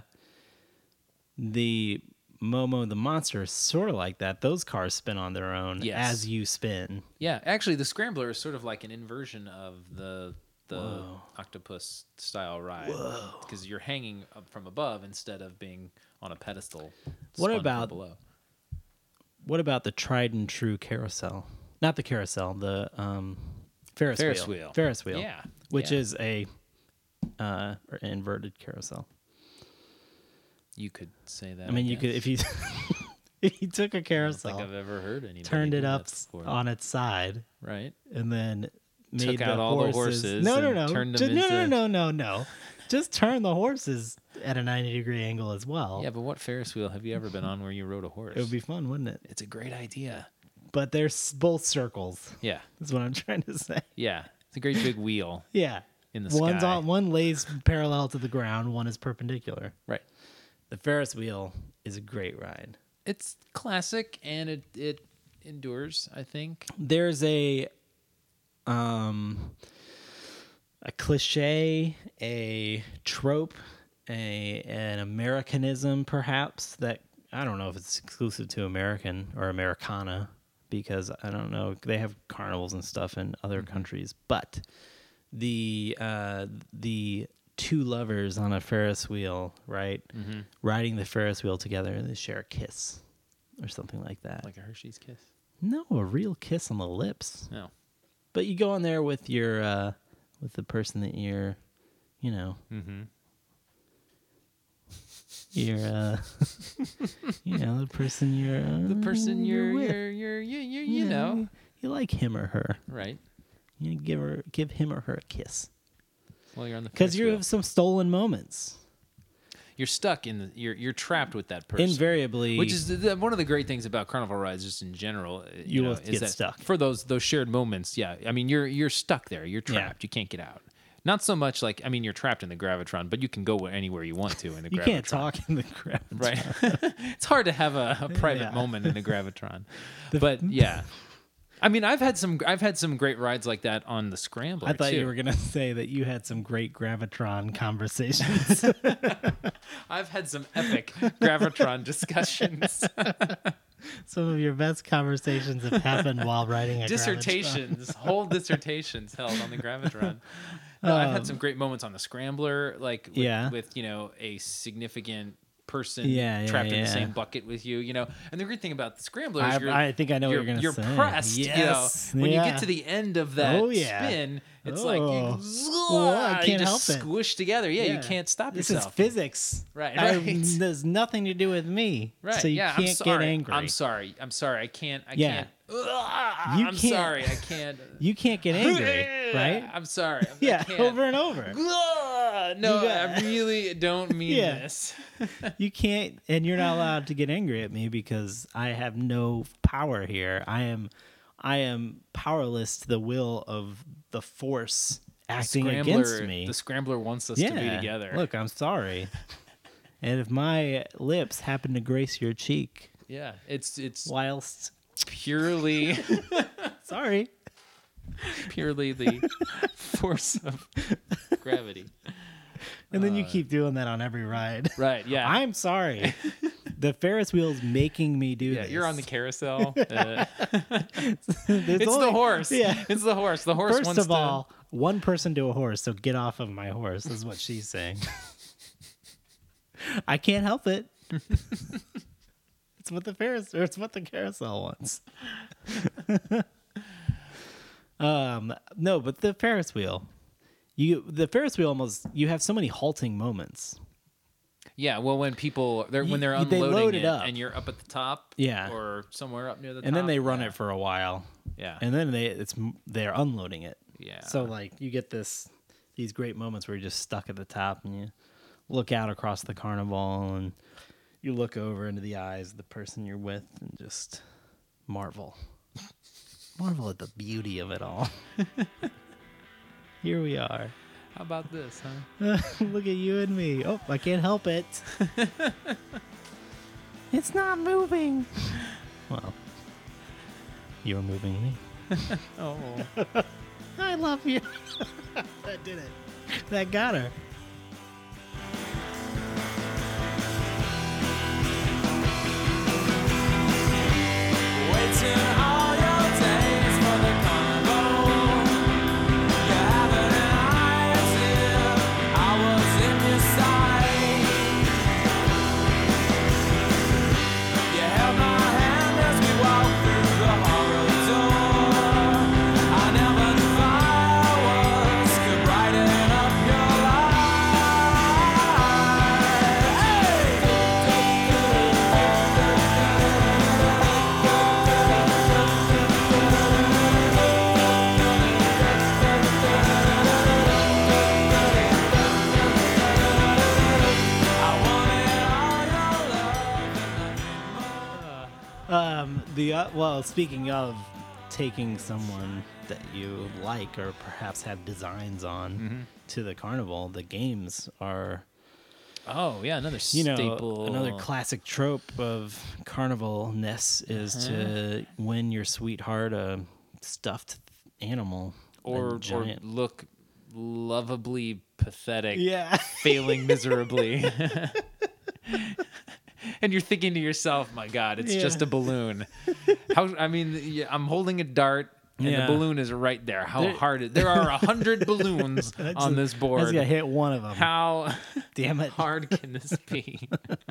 Speaker 2: the Momo the Monster is sort of like that. Those cars spin on their own
Speaker 1: Yes.
Speaker 2: as you spin.
Speaker 1: Yeah, actually, the Scrambler is sort of like an inversion of the the
Speaker 2: Whoa.
Speaker 1: octopus style ride because you're hanging up from above instead of being on a pedestal.
Speaker 2: What
Speaker 1: spun from
Speaker 2: about-
Speaker 1: below?
Speaker 2: What about the tried and true carousel? Not the carousel. The um, Ferris,
Speaker 1: Ferris
Speaker 2: wheel.
Speaker 1: wheel.
Speaker 2: Ferris wheel.
Speaker 1: Yeah.
Speaker 2: Which
Speaker 1: Yeah.
Speaker 2: is a uh, inverted carousel.
Speaker 1: You could say that.
Speaker 2: I mean, you could if you if you took a
Speaker 1: I don't
Speaker 2: carousel,
Speaker 1: think I've ever heard anybody
Speaker 2: turned
Speaker 1: do
Speaker 2: it
Speaker 1: that
Speaker 2: up
Speaker 1: before.
Speaker 2: on its side,
Speaker 1: Right.
Speaker 2: and then made
Speaker 1: Took
Speaker 2: the
Speaker 1: out all the
Speaker 2: horses.
Speaker 1: horses
Speaker 2: No, no,
Speaker 1: and
Speaker 2: no.
Speaker 1: turned them
Speaker 2: Just- no, no,
Speaker 1: into-
Speaker 2: no, no, no. Just turn the horses at a ninety degree angle as well.
Speaker 1: Yeah, but what Ferris wheel have you ever been on where you rode a horse?
Speaker 2: It would be fun, wouldn't it?
Speaker 1: It's a great idea.
Speaker 2: But they're s- both circles.
Speaker 1: Yeah.
Speaker 2: Is what I'm trying to say.
Speaker 1: Yeah. It's a great big wheel
Speaker 2: Yeah.
Speaker 1: in the
Speaker 2: One's
Speaker 1: sky.
Speaker 2: on one lays parallel to the ground, one is perpendicular.
Speaker 1: Right.
Speaker 2: The Ferris wheel is a great ride.
Speaker 1: It's classic and it it endures, I think.
Speaker 2: There's a um a cliche, a trope, a an Americanism perhaps that I don't know if it's exclusive to American or Americana because I don't know, they have carnivals and stuff in other countries, but the uh the two lovers on a Ferris wheel, right?
Speaker 1: Mm-hmm.
Speaker 2: Riding the Ferris wheel together and they share a kiss or something like that.
Speaker 1: Like a Hershey's kiss.
Speaker 2: No, a real kiss on the lips.
Speaker 1: No.
Speaker 2: But you go on there with your uh with the person that you're, you know,
Speaker 1: Mm-hmm.
Speaker 2: you're uh you know, the person you're uh,
Speaker 1: The person you're
Speaker 2: with.
Speaker 1: you're you're you you you know.
Speaker 2: you like him or her.
Speaker 1: Right.
Speaker 2: You give her give him or her a kiss.
Speaker 1: Well, you're on the
Speaker 2: Because
Speaker 1: Ferris
Speaker 2: you
Speaker 1: wheel.
Speaker 2: have some stolen moments.
Speaker 1: You're stuck in the you're you're trapped with that person.
Speaker 2: Invariably,
Speaker 1: Which is the, the, one of the great things about carnival rides, just in general. uh, You,
Speaker 2: You
Speaker 1: know,
Speaker 2: will
Speaker 1: is
Speaker 2: get
Speaker 1: that
Speaker 2: stuck.
Speaker 1: for those those shared moments. Yeah, I mean, you're you're stuck there. You're
Speaker 2: Yeah.
Speaker 1: trapped. You can't get out. Not so much like I mean, you're trapped in the gravitron, but you can go anywhere you want to in the
Speaker 2: you
Speaker 1: gravitron.
Speaker 2: can't talk in the crowd.
Speaker 1: Right. It's hard to have a, a private
Speaker 2: Yeah.
Speaker 1: moment in a gravitron, but yeah. I mean, I've had some I've had some great rides like that on the Scrambler.
Speaker 2: I thought
Speaker 1: too.
Speaker 2: you were gonna say that you had some great gravitron conversations.
Speaker 1: I've had some epic gravitron discussions,
Speaker 2: Some of your best conversations have happened while riding a gravitron.
Speaker 1: dissertations, whole dissertations held on the gravitron. No, I've had some great moments on the Scrambler, like with,
Speaker 2: Yeah.
Speaker 1: with you know a significant person
Speaker 2: Yeah, yeah,
Speaker 1: trapped in
Speaker 2: yeah.
Speaker 1: the same bucket with you, you know. And the great thing about the Scrambler is
Speaker 2: I-
Speaker 1: you're,
Speaker 2: I think I know what
Speaker 1: you're,
Speaker 2: you're gonna
Speaker 1: you're
Speaker 2: say.
Speaker 1: pressed,
Speaker 2: Yes,
Speaker 1: you know. When you
Speaker 2: yeah.
Speaker 1: get to the end of that
Speaker 2: Oh, yeah.
Speaker 1: spin, it's
Speaker 2: Oh.
Speaker 1: like
Speaker 2: Oh,
Speaker 1: you,
Speaker 2: I
Speaker 1: you
Speaker 2: can't
Speaker 1: just
Speaker 2: help it.
Speaker 1: squish together. Yeah, you
Speaker 2: Yeah.
Speaker 1: can't stop
Speaker 2: This
Speaker 1: yourself.
Speaker 2: is physics.
Speaker 1: Right,
Speaker 2: I-
Speaker 1: right.
Speaker 2: there's nothing to do with me.
Speaker 1: Right.
Speaker 2: So you
Speaker 1: yeah,
Speaker 2: can't
Speaker 1: I'm sorry.
Speaker 2: get angry.
Speaker 1: I'm sorry. I'm sorry. I can't. I
Speaker 2: Yeah.
Speaker 1: can't. Ugh,
Speaker 2: You
Speaker 1: I'm
Speaker 2: can't-
Speaker 1: sorry. I can't.
Speaker 2: You can't get angry, right?
Speaker 1: I'm sorry. I
Speaker 2: Yeah,
Speaker 1: can't.
Speaker 2: over and over.
Speaker 1: Ugh, no,
Speaker 2: You got-
Speaker 1: I really don't mean
Speaker 2: Yeah.
Speaker 1: this.
Speaker 2: You can't, and you're not allowed to get angry at me because I have no power here. I am, I am powerless to the will of the force acting against me.
Speaker 1: The Scrambler wants us
Speaker 2: yeah.
Speaker 1: to be together.
Speaker 2: Look, I'm sorry. And if my lips happen to grace your cheek
Speaker 1: Yeah, it's it's
Speaker 2: whilst,
Speaker 1: purely
Speaker 2: sorry,
Speaker 1: purely the force of gravity.
Speaker 2: and then you
Speaker 1: Uh,
Speaker 2: keep doing that on every ride.
Speaker 1: Right. Yeah.
Speaker 2: I'm sorry. The Ferris wheel's making me do
Speaker 1: yeah,
Speaker 2: this.
Speaker 1: you're on the carousel. Uh,
Speaker 2: There's
Speaker 1: it's
Speaker 2: only-
Speaker 1: the horse.
Speaker 2: Yeah.
Speaker 1: It's the horse. The horse
Speaker 2: First
Speaker 1: wants
Speaker 2: of
Speaker 1: to.
Speaker 2: all, one person to a horse, so get off of my horse, is what she's saying. I can't help it. It's what the Ferris, or it's what the carousel wants. um, no, but the Ferris wheel, you the Ferris wheel almost you have so many halting moments.
Speaker 1: Yeah, well, when people they're when they're
Speaker 2: You- they
Speaker 1: unloading
Speaker 2: load
Speaker 1: it,
Speaker 2: it up.
Speaker 1: and you're up at the top,
Speaker 2: Yeah.
Speaker 1: or somewhere up near the top,
Speaker 2: And then they run
Speaker 1: yeah.
Speaker 2: it for a while,
Speaker 1: Yeah,
Speaker 2: and then they it's they're unloading it.
Speaker 1: yeah.
Speaker 2: So like you get this these great moments where you're just stuck at the top and you look out across the carnival and you look over into the eyes of the person you're with and just marvel. Marvel at the beauty of it all. Here we are.
Speaker 1: How about this, huh?
Speaker 2: Look at you and me. Oh, I can't help it. It's not moving. Well, you're moving me.
Speaker 1: Oh,
Speaker 2: I love you. That did it. That got her.
Speaker 4: Waiting all your days for the carnival. You haven't an idea. I was in your sight. You held my hand as we walked through the horror door. I never knew I
Speaker 2: the uh, well, speaking of taking someone that you like or perhaps have designs on
Speaker 1: Mm-hmm.
Speaker 2: to the carnival, the games are,
Speaker 1: Oh yeah, another
Speaker 2: you know,
Speaker 1: staple.
Speaker 2: another classic trope of carnival-ness is to win your sweetheart a stuffed animal a
Speaker 1: or or
Speaker 2: giant.
Speaker 1: look lovably pathetic,
Speaker 2: Yeah.
Speaker 1: failing miserably. And you're thinking to yourself, "My God, it's
Speaker 2: Yeah.
Speaker 1: just a balloon." How? I mean, yeah, I'm holding a dart, and
Speaker 2: Yeah.
Speaker 1: the balloon is right there. How
Speaker 2: There-
Speaker 1: hard? It, there are a hundred balloons on this
Speaker 2: I just
Speaker 1: board.
Speaker 2: gotta hit one of them.
Speaker 1: How
Speaker 2: Damn it.
Speaker 1: hard can this be?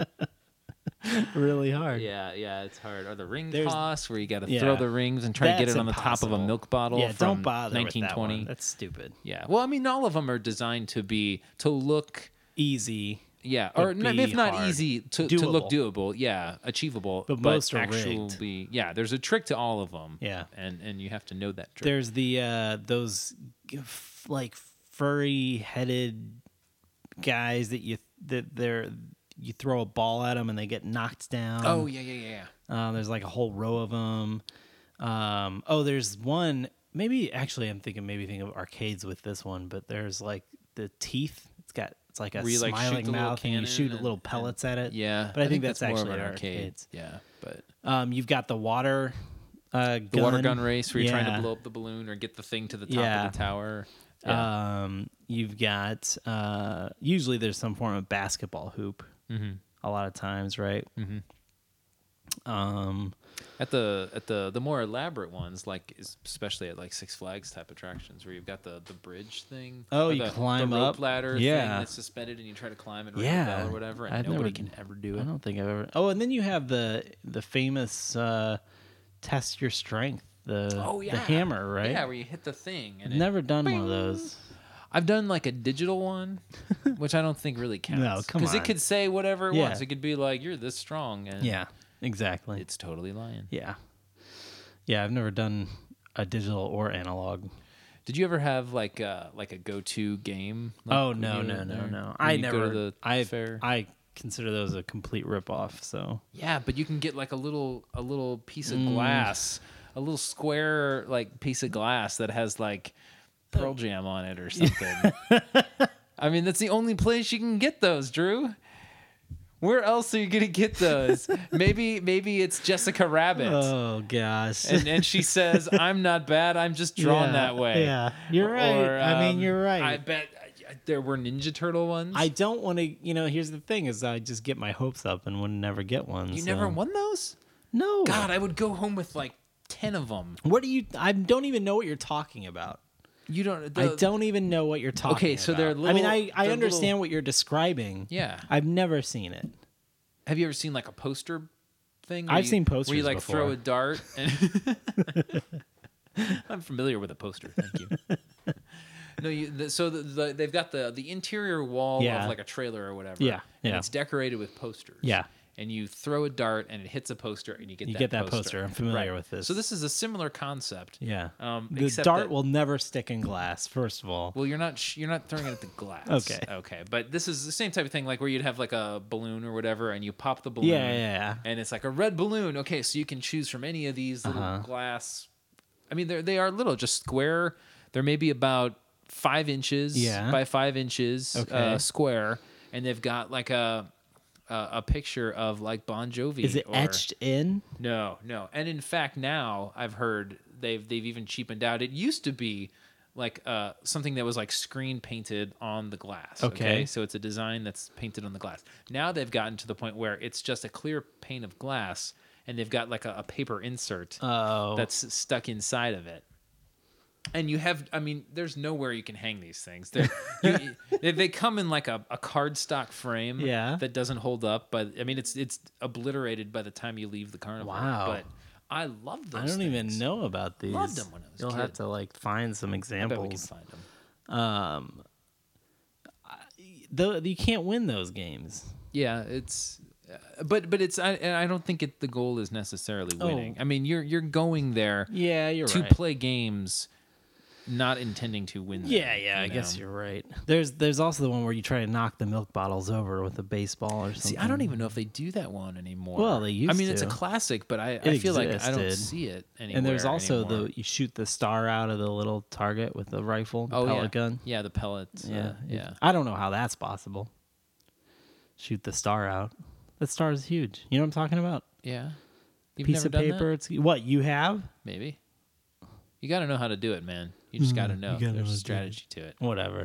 Speaker 2: Really hard.
Speaker 1: Yeah, yeah, it's hard. Or the ring
Speaker 2: There's-
Speaker 1: toss, where you got to
Speaker 2: yeah.
Speaker 1: throw the rings and try to get
Speaker 2: That's
Speaker 1: it on the top of a
Speaker 2: impossible.
Speaker 1: milk bottle.
Speaker 2: Yeah,
Speaker 1: from
Speaker 2: don't bother
Speaker 1: nineteen
Speaker 2: with that
Speaker 1: twenty.
Speaker 2: one. That's stupid.
Speaker 1: Yeah. Well, I mean, all of them are designed to be to look.
Speaker 2: Easy.
Speaker 1: Yeah,
Speaker 2: But
Speaker 1: or n-
Speaker 2: be
Speaker 1: if not
Speaker 2: hard.
Speaker 1: easy to, to look
Speaker 2: Doable.
Speaker 1: doable, yeah, achievable.
Speaker 2: But most are
Speaker 1: actually, yeah, there's a trick to all of them.
Speaker 2: Yeah.
Speaker 1: and and you have to know that trick.
Speaker 2: There's the uh those g- f- like furry headed guys that you that they're you throw a ball at them and they get knocked down.
Speaker 1: oh yeah, yeah, yeah, yeah.
Speaker 2: Uh, there's like a whole row of them. Um, oh, there's one. Maybe actually, I'm thinking maybe think of arcades with this one, but there's like the teeth. It's got it's like a
Speaker 1: Where you, like, shoot
Speaker 2: smiling
Speaker 1: the little
Speaker 2: mouth and you
Speaker 1: cannon
Speaker 2: shoot
Speaker 1: and-
Speaker 2: little pellets at it.
Speaker 1: Yeah,
Speaker 2: but I, think, that's,
Speaker 1: more
Speaker 2: actually
Speaker 1: of an
Speaker 2: arcade.
Speaker 1: arcade. Yeah, but
Speaker 2: Um, you've got the water. Uh,
Speaker 1: the water gun race where you're trying
Speaker 2: Yeah.
Speaker 1: to blow up the balloon or get the thing to the top
Speaker 2: Yeah.
Speaker 1: of the tower. Yeah.
Speaker 2: Um, you've got uh, usually there's some form of basketball hoop.
Speaker 1: Mm-hmm.
Speaker 2: A lot of times, right?
Speaker 1: Mhm.
Speaker 2: Um,
Speaker 1: At the at the the more elaborate ones, like es- especially at like Six Flags type attractions, where you've got the, the bridge thing.
Speaker 2: Oh,
Speaker 1: or
Speaker 2: you
Speaker 1: the,
Speaker 2: climb
Speaker 1: the rope
Speaker 2: up.
Speaker 1: ladder
Speaker 2: Yeah.
Speaker 1: thing that's suspended, and you try to climb it, ring
Speaker 2: Yeah.
Speaker 1: the bell or whatever, and
Speaker 2: I've
Speaker 1: nobody
Speaker 2: never-
Speaker 1: can ever do
Speaker 2: I
Speaker 1: it.
Speaker 2: don't think I've ever. Oh, and then you have the the famous uh, test your strength. The
Speaker 1: Oh yeah,
Speaker 2: the hammer, right?
Speaker 1: Yeah, where you hit the thing. And
Speaker 2: I've
Speaker 1: it-
Speaker 2: never done one of
Speaker 1: Bing.
Speaker 2: those.
Speaker 1: I've done like a digital one, which I don't think really counts.
Speaker 2: No, come
Speaker 1: Because it
Speaker 2: on.
Speaker 1: could say whatever it
Speaker 2: Yeah.
Speaker 1: wants. It could be like you're this strong, and
Speaker 2: Yeah, exactly.
Speaker 1: it's totally lying.
Speaker 2: yeah, yeah. I've never done a digital or analog.
Speaker 1: Did you ever have like a like a go to game? Like
Speaker 2: oh
Speaker 1: when
Speaker 2: no,
Speaker 1: you
Speaker 2: no,
Speaker 1: were
Speaker 2: no,
Speaker 1: there?
Speaker 2: no.
Speaker 1: When
Speaker 2: I
Speaker 1: you
Speaker 2: never.
Speaker 1: go to the
Speaker 2: I
Speaker 1: fair.
Speaker 2: I consider those a complete ripoff. So
Speaker 1: Yeah, but you can get like a little a little piece of
Speaker 2: Mm.
Speaker 1: glass, a little square like piece of glass that has like Pearl Jam on it or something. I mean, that's the only place you can get those, Drew. Where else are you gonna get those? maybe maybe it's Jessica Rabbit.
Speaker 2: oh gosh.
Speaker 1: and and she says, "I'm not bad. I'm just drawn
Speaker 2: Yeah,
Speaker 1: that way."
Speaker 2: yeah. You're right. I mean,
Speaker 1: um,
Speaker 2: you're right.
Speaker 1: I bet uh, there were Ninja Turtle ones.
Speaker 2: I don't want to. You know, here's the thing: is I just get my hopes up and would never get one.
Speaker 1: you
Speaker 2: so-
Speaker 1: never won those?
Speaker 2: No.
Speaker 1: God, I would go home with like ten of them.
Speaker 2: What do you? I don't even know what you're talking about.
Speaker 1: You don't.
Speaker 2: I
Speaker 1: the-
Speaker 2: don't even know what you're talking.
Speaker 1: Okay, so they're
Speaker 2: about. I mean,
Speaker 1: little-
Speaker 2: I I
Speaker 1: they're
Speaker 2: understand
Speaker 1: little-
Speaker 2: what you're describing.
Speaker 1: Yeah.
Speaker 2: I've never seen it.
Speaker 1: Have you ever seen like a poster thing? where
Speaker 2: I've
Speaker 1: you-
Speaker 2: seen
Speaker 1: where you
Speaker 2: posters
Speaker 1: like
Speaker 2: before.
Speaker 1: throw a dart. And I'm familiar with a poster. Thank you. No, you. The, so the, the, they've got the the interior wall
Speaker 2: Yeah.
Speaker 1: of like a trailer or whatever.
Speaker 2: Yeah,
Speaker 1: And
Speaker 2: yeah.
Speaker 1: it's decorated with posters.
Speaker 2: Yeah.
Speaker 1: And you throw a dart and it hits a poster and you get
Speaker 2: You
Speaker 1: that
Speaker 2: get that
Speaker 1: poster.
Speaker 2: poster. I'm familiar
Speaker 1: Right.
Speaker 2: with this.
Speaker 1: So this is a similar concept.
Speaker 2: Yeah.
Speaker 1: Um,
Speaker 2: the
Speaker 1: except
Speaker 2: dart
Speaker 1: that-
Speaker 2: will never stick in glass. First of all.
Speaker 1: Well, you're not sh- you're not throwing it at the glass.
Speaker 2: Okay.
Speaker 1: Okay. But this is the same type of thing, like where you'd have like a balloon or whatever, and you pop the balloon.
Speaker 2: Yeah, yeah, yeah.
Speaker 1: And it's like a red balloon. Okay, so you can choose from any of these little
Speaker 2: Uh-huh.
Speaker 1: glass. I mean, they they are little, just square. They're maybe about five inches
Speaker 2: Yeah.
Speaker 1: by five inches
Speaker 2: Okay.
Speaker 1: uh, square, and they've got like a. A, a picture of like Bon Jovi.
Speaker 2: Is it
Speaker 1: or-
Speaker 2: etched in?
Speaker 1: No, no. And in fact, now I've heard they've they've even cheapened out. It used to be like uh, something that was like screen painted on the glass.
Speaker 2: Okay.
Speaker 1: So it's a design that's painted on the glass. Now they've gotten to the point where it's just a clear pane of glass, and they've got like a, a paper insert
Speaker 2: Oh.
Speaker 1: that's stuck inside of it. And you have, I mean, there's nowhere you can hang these things. They're, you, they, they come in like a, a cardstock frame
Speaker 2: Yeah.
Speaker 1: that doesn't hold up. But I mean, it's it's obliterated by the time you leave the carnival.
Speaker 2: Wow.
Speaker 1: But I love those
Speaker 2: I don't
Speaker 1: things.
Speaker 2: even know about these.
Speaker 1: Loved them when I was a
Speaker 2: You'll have
Speaker 1: kid.
Speaker 2: to like find some
Speaker 1: I bet we can
Speaker 2: examples.
Speaker 1: find them.
Speaker 2: Um, though you can't win those games.
Speaker 1: Yeah, it's, uh, but but it's I, and I don't think it the goal is necessarily
Speaker 2: Oh.
Speaker 1: winning. I mean, you're you're going there
Speaker 2: Yeah, you're
Speaker 1: to
Speaker 2: right.
Speaker 1: play games not intending to win. Them,
Speaker 2: Yeah, yeah,
Speaker 1: you
Speaker 2: I guess
Speaker 1: know?
Speaker 2: you're right. There's there's also the one where you try to knock the milk bottles over with a baseball or something.
Speaker 1: See, I don't even know if they do that one anymore.
Speaker 2: Well, they
Speaker 1: I
Speaker 2: used
Speaker 1: mean, it's a
Speaker 2: to.
Speaker 1: classic, but I, I
Speaker 2: It
Speaker 1: feel like I don't
Speaker 2: existed.
Speaker 1: see it anymore.
Speaker 2: And there's also
Speaker 1: anymore.
Speaker 2: the you shoot the star out of the little target with the rifle, the
Speaker 1: oh
Speaker 2: pellet
Speaker 1: yeah,
Speaker 2: gun.
Speaker 1: yeah, the pellets.
Speaker 2: Yeah,
Speaker 1: uh, yeah.
Speaker 2: I don't know how that's possible. Shoot the star out. That star is huge. You know what I'm talking about?
Speaker 1: Yeah. You've
Speaker 2: Piece
Speaker 1: never
Speaker 2: of
Speaker 1: done
Speaker 2: paper.
Speaker 1: That?
Speaker 2: It's what you have.
Speaker 1: Maybe. You got to know how to do it, man. You just got to
Speaker 2: Mm,
Speaker 1: know.
Speaker 2: you gotta
Speaker 1: There's
Speaker 2: know
Speaker 1: a
Speaker 2: how to do
Speaker 1: strategy to it.
Speaker 2: Whatever.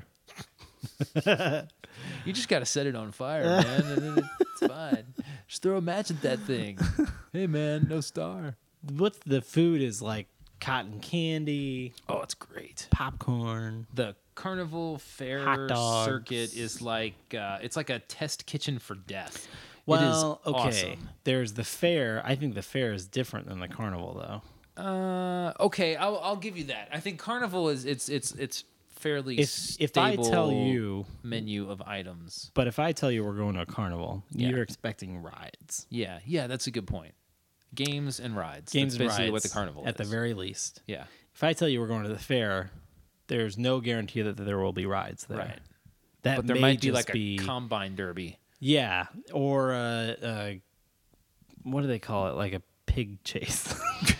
Speaker 1: You just got to set it on fire, man, and then it's fine. Just throw a match at that thing. Hey, man, no star.
Speaker 2: What's the food is like cotton candy,
Speaker 1: Oh, it's great.
Speaker 2: popcorn.
Speaker 1: The Carnival Fair
Speaker 2: Hot dogs.
Speaker 1: circuit is like uh, it's like a test kitchen for death.
Speaker 2: Well,
Speaker 1: it is
Speaker 2: okay.
Speaker 1: awesome.
Speaker 2: There's the fair. I think the fair is different than the carnival, though.
Speaker 1: Uh, okay, I'll I'll give you that. I think Carnival is it's it's it's fairly
Speaker 2: If if I
Speaker 1: stable
Speaker 2: tell you,
Speaker 1: menu of items.
Speaker 2: but if I tell you we're going to a carnival,
Speaker 1: Yeah.
Speaker 2: you're expecting rides,
Speaker 1: Yeah, yeah, that's a good point. Games and rides.
Speaker 2: games
Speaker 1: that's
Speaker 2: and
Speaker 1: basically
Speaker 2: rides
Speaker 1: what the carnival
Speaker 2: at
Speaker 1: is.
Speaker 2: the very least.
Speaker 1: yeah,
Speaker 2: If I tell you we're going to the fair, there's no guarantee that there will be rides there.
Speaker 1: right.
Speaker 2: That
Speaker 1: But there
Speaker 2: may
Speaker 1: might be
Speaker 2: just
Speaker 1: like
Speaker 2: be,
Speaker 1: a combine derby.
Speaker 2: yeah, or uh, uh, what do they call it? Like a pig chase.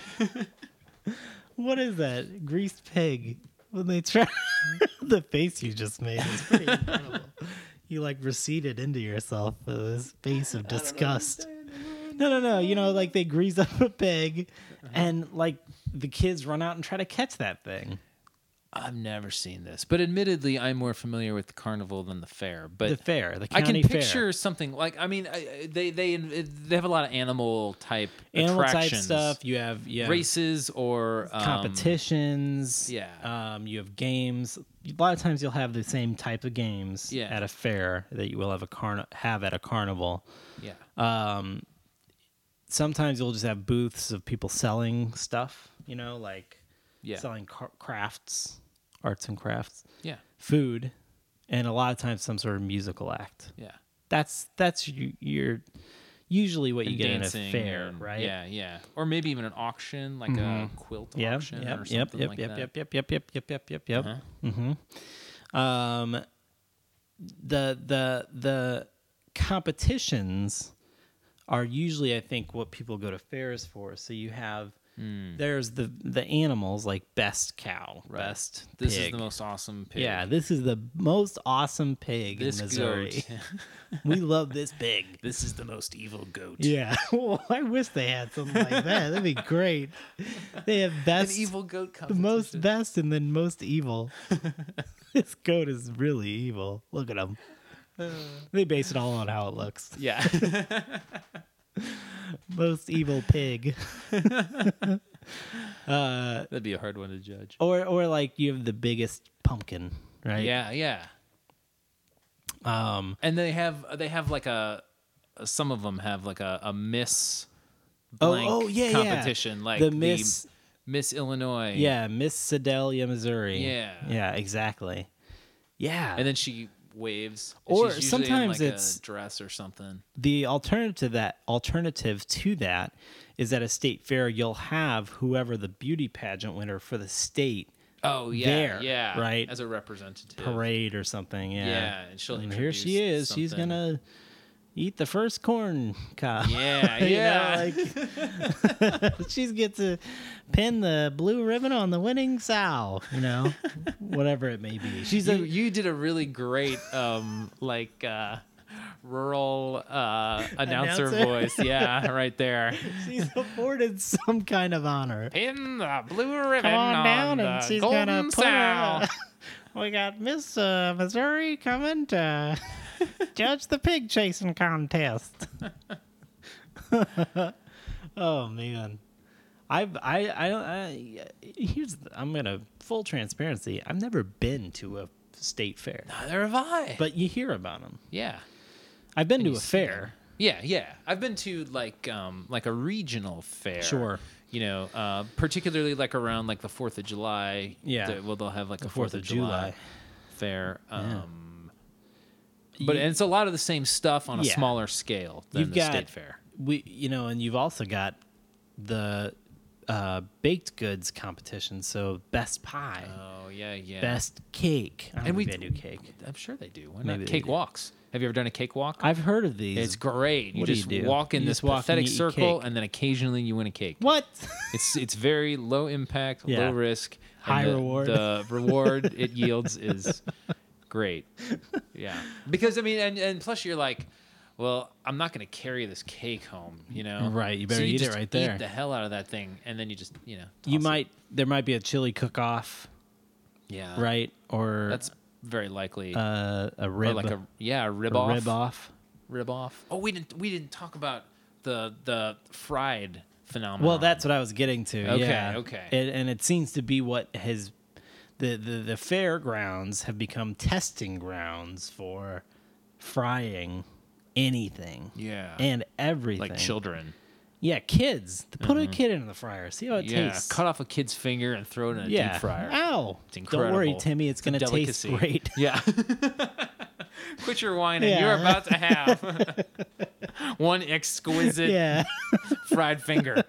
Speaker 2: What is that? Greased pig. When they try the face you just made is pretty incredible. You like receded into yourself with this face of disgust. No, no, no. You know, like they grease up a pig, and like the kids run out and try to catch that thing.
Speaker 1: I've never seen this, but admittedly, I'm more familiar with the carnival than the fair. But
Speaker 2: The fair, the
Speaker 1: I
Speaker 2: county
Speaker 1: can
Speaker 2: fair.
Speaker 1: picture something like I mean, I, I- they they they have a lot of animal type
Speaker 2: animal type
Speaker 1: attractions,
Speaker 2: stuff. You have yeah,
Speaker 1: races or um,
Speaker 2: competitions.
Speaker 1: yeah.
Speaker 2: Um, you have games. A lot of times you'll have the same type of games
Speaker 1: Yeah.
Speaker 2: at a fair that you will have a carn- have at a carnival.
Speaker 1: Yeah,
Speaker 2: Um, sometimes you'll just have booths of people selling stuff. You know, like
Speaker 1: yeah,
Speaker 2: selling car- crafts, arts and crafts,
Speaker 1: yeah,
Speaker 2: food, and a lot of times some sort of musical act.
Speaker 1: yeah.
Speaker 2: That's that's you, you're usually what you
Speaker 1: And
Speaker 2: get in a
Speaker 1: dancing
Speaker 2: fair,
Speaker 1: and-
Speaker 2: right?
Speaker 1: Yeah, yeah, or maybe even an auction, like a quilt
Speaker 2: Yep,
Speaker 1: auction
Speaker 2: yep,
Speaker 1: or
Speaker 2: yep,
Speaker 1: something
Speaker 2: yep,
Speaker 1: like
Speaker 2: yep,
Speaker 1: that.
Speaker 2: yep, yep, yep, yep, yep, yep, yep, yep.
Speaker 1: Uh-huh.
Speaker 2: Mm-hmm. Um, the the the competitions are usually, I think, what people go to fairs for. So you have there's the the animals like best cow, best
Speaker 1: This
Speaker 2: pig.
Speaker 1: is the most awesome pig.
Speaker 2: Yeah, this is the most awesome pig
Speaker 1: this
Speaker 2: in Missouri.
Speaker 1: goat.
Speaker 2: We love this pig.
Speaker 1: This is the most evil goat.
Speaker 2: Yeah, well, I wish they had something like that. That'd be great. They have
Speaker 1: An
Speaker 2: best,
Speaker 1: evil goat
Speaker 2: the
Speaker 1: competition.
Speaker 2: most best, and then most evil. This goat is really evil. Look at him. They base it all on how it looks.
Speaker 1: Yeah.
Speaker 2: Most evil pig. uh,
Speaker 1: That'd be a hard one to judge.
Speaker 2: or or like you have the biggest pumpkin, right?
Speaker 1: Yeah, yeah.
Speaker 2: Um.
Speaker 1: And they have they have like a some of them have like a, a Miss
Speaker 2: Oh,
Speaker 1: blank
Speaker 2: oh, yeah, yeah.
Speaker 1: competition like
Speaker 2: The Miss-
Speaker 1: Miss Illinois.
Speaker 2: Yeah, Miss Sedalia, Missouri.
Speaker 1: Yeah.
Speaker 2: Yeah. Exactly. Yeah.
Speaker 1: And then she waves. and
Speaker 2: Or
Speaker 1: she's usually in,
Speaker 2: sometimes
Speaker 1: like,
Speaker 2: it's-
Speaker 1: a dress or something.
Speaker 2: the alternative to that alternative to that is at a state fair you'll have whoever the beauty pageant winner for the state
Speaker 1: Oh yeah,
Speaker 2: there,
Speaker 1: yeah,
Speaker 2: right?
Speaker 1: As a representative.
Speaker 2: parade or something. Yeah.
Speaker 1: Yeah, and she'll
Speaker 2: And here she
Speaker 1: introduce
Speaker 2: is. She's
Speaker 1: something.
Speaker 2: gonna eat the first corn cob.
Speaker 1: Yeah,
Speaker 2: You know,
Speaker 1: yeah.
Speaker 2: like she's get to pin the blue ribbon on the winning sow. You know, whatever it may be. She's
Speaker 1: you,
Speaker 2: a
Speaker 1: you did a really great um like uh rural uh announcer,
Speaker 2: Announcer?
Speaker 1: voice. Yeah, right there.
Speaker 2: she's afforded some kind of honor.
Speaker 1: Pin the blue ribbon
Speaker 2: Come on down
Speaker 1: the
Speaker 2: and she's
Speaker 1: golden
Speaker 2: gonna put
Speaker 1: sow.
Speaker 2: her, we got Miss uh, Missouri coming to judge the pig chasing contest. Oh man, I've I I don't I, here's the, I'm gonna full transparency. I've never been to a state fair,
Speaker 1: Neither have I.
Speaker 2: but you hear about them.
Speaker 1: yeah.
Speaker 2: I've been to
Speaker 1: you
Speaker 2: a
Speaker 1: see
Speaker 2: fair.
Speaker 1: Yeah, yeah. I've been to like um like a regional fair.
Speaker 2: Sure.
Speaker 1: You know, uh, particularly like around like the Fourth of July.
Speaker 2: Yeah.
Speaker 1: the- well, they'll have like
Speaker 2: The
Speaker 1: a Fourth
Speaker 2: Fourth
Speaker 1: of
Speaker 2: of
Speaker 1: July,
Speaker 2: July.
Speaker 1: fair.
Speaker 2: Yeah.
Speaker 1: Um, but
Speaker 2: You-
Speaker 1: and it's a lot of the same stuff on a
Speaker 2: Yeah.
Speaker 1: smaller scale than
Speaker 2: You've
Speaker 1: the
Speaker 2: got
Speaker 1: state fair.
Speaker 2: we you know, and you've also got the uh, baked goods competitions. So best pie,
Speaker 1: Oh yeah, yeah.
Speaker 2: best cake. I don't
Speaker 1: and
Speaker 2: know
Speaker 1: we
Speaker 2: if they do cake.
Speaker 1: I'm sure they do. Why
Speaker 2: Maybe
Speaker 1: not?
Speaker 2: they
Speaker 1: Cake
Speaker 2: do.
Speaker 1: walks. Have you ever done a cake walk?
Speaker 2: I've heard of these.
Speaker 1: It's great. You
Speaker 2: What do
Speaker 1: just
Speaker 2: you do?
Speaker 1: walk in
Speaker 2: You
Speaker 1: this
Speaker 2: just walk and
Speaker 1: pathetic
Speaker 2: you eat
Speaker 1: circle,
Speaker 2: cake.
Speaker 1: and then occasionally you win a cake.
Speaker 2: What?
Speaker 1: It's it's very low impact,
Speaker 2: Yeah.
Speaker 1: low risk, and
Speaker 2: High
Speaker 1: the,
Speaker 2: reward.
Speaker 1: The reward it yields is great. Yeah, because I mean, and, and plus you're like, well, I'm not going to carry this cake home, you know?
Speaker 2: Right, you
Speaker 1: So
Speaker 2: better eat it
Speaker 1: just
Speaker 2: right there.
Speaker 1: Eat the hell out of that thing, and then you just you know.
Speaker 2: You
Speaker 1: toss it.
Speaker 2: might. There might be a chili cook-off,
Speaker 1: Yeah.
Speaker 2: right? Or
Speaker 1: That's very likely.
Speaker 2: uh, a
Speaker 1: or
Speaker 2: rib.
Speaker 1: like a yeah, a rib
Speaker 2: a
Speaker 1: off.
Speaker 2: rib off.
Speaker 1: Rib off. Oh, we didn't we didn't talk about the the fried phenomenon.
Speaker 2: Well, that's what I was getting to.
Speaker 1: Okay,
Speaker 2: yeah.
Speaker 1: okay.
Speaker 2: It, and it seems to be what has the, the the fairgrounds have become testing grounds for frying anything
Speaker 1: yeah,
Speaker 2: and everything.
Speaker 1: like children.
Speaker 2: Yeah, kids. Put a kid in the fryer. See how it
Speaker 1: Yeah,
Speaker 2: tastes.
Speaker 1: cut off a kid's finger and throw it in a
Speaker 2: yeah.
Speaker 1: deep fryer.
Speaker 2: Ow.
Speaker 1: It's
Speaker 2: Don't worry,
Speaker 1: incredible.
Speaker 2: Timmy. It's,
Speaker 1: It's a
Speaker 2: going to taste
Speaker 1: delicacy.
Speaker 2: great.
Speaker 1: Yeah. Quit your whining.
Speaker 2: Yeah.
Speaker 1: You're about to have one exquisite
Speaker 2: Yeah.
Speaker 1: fried finger.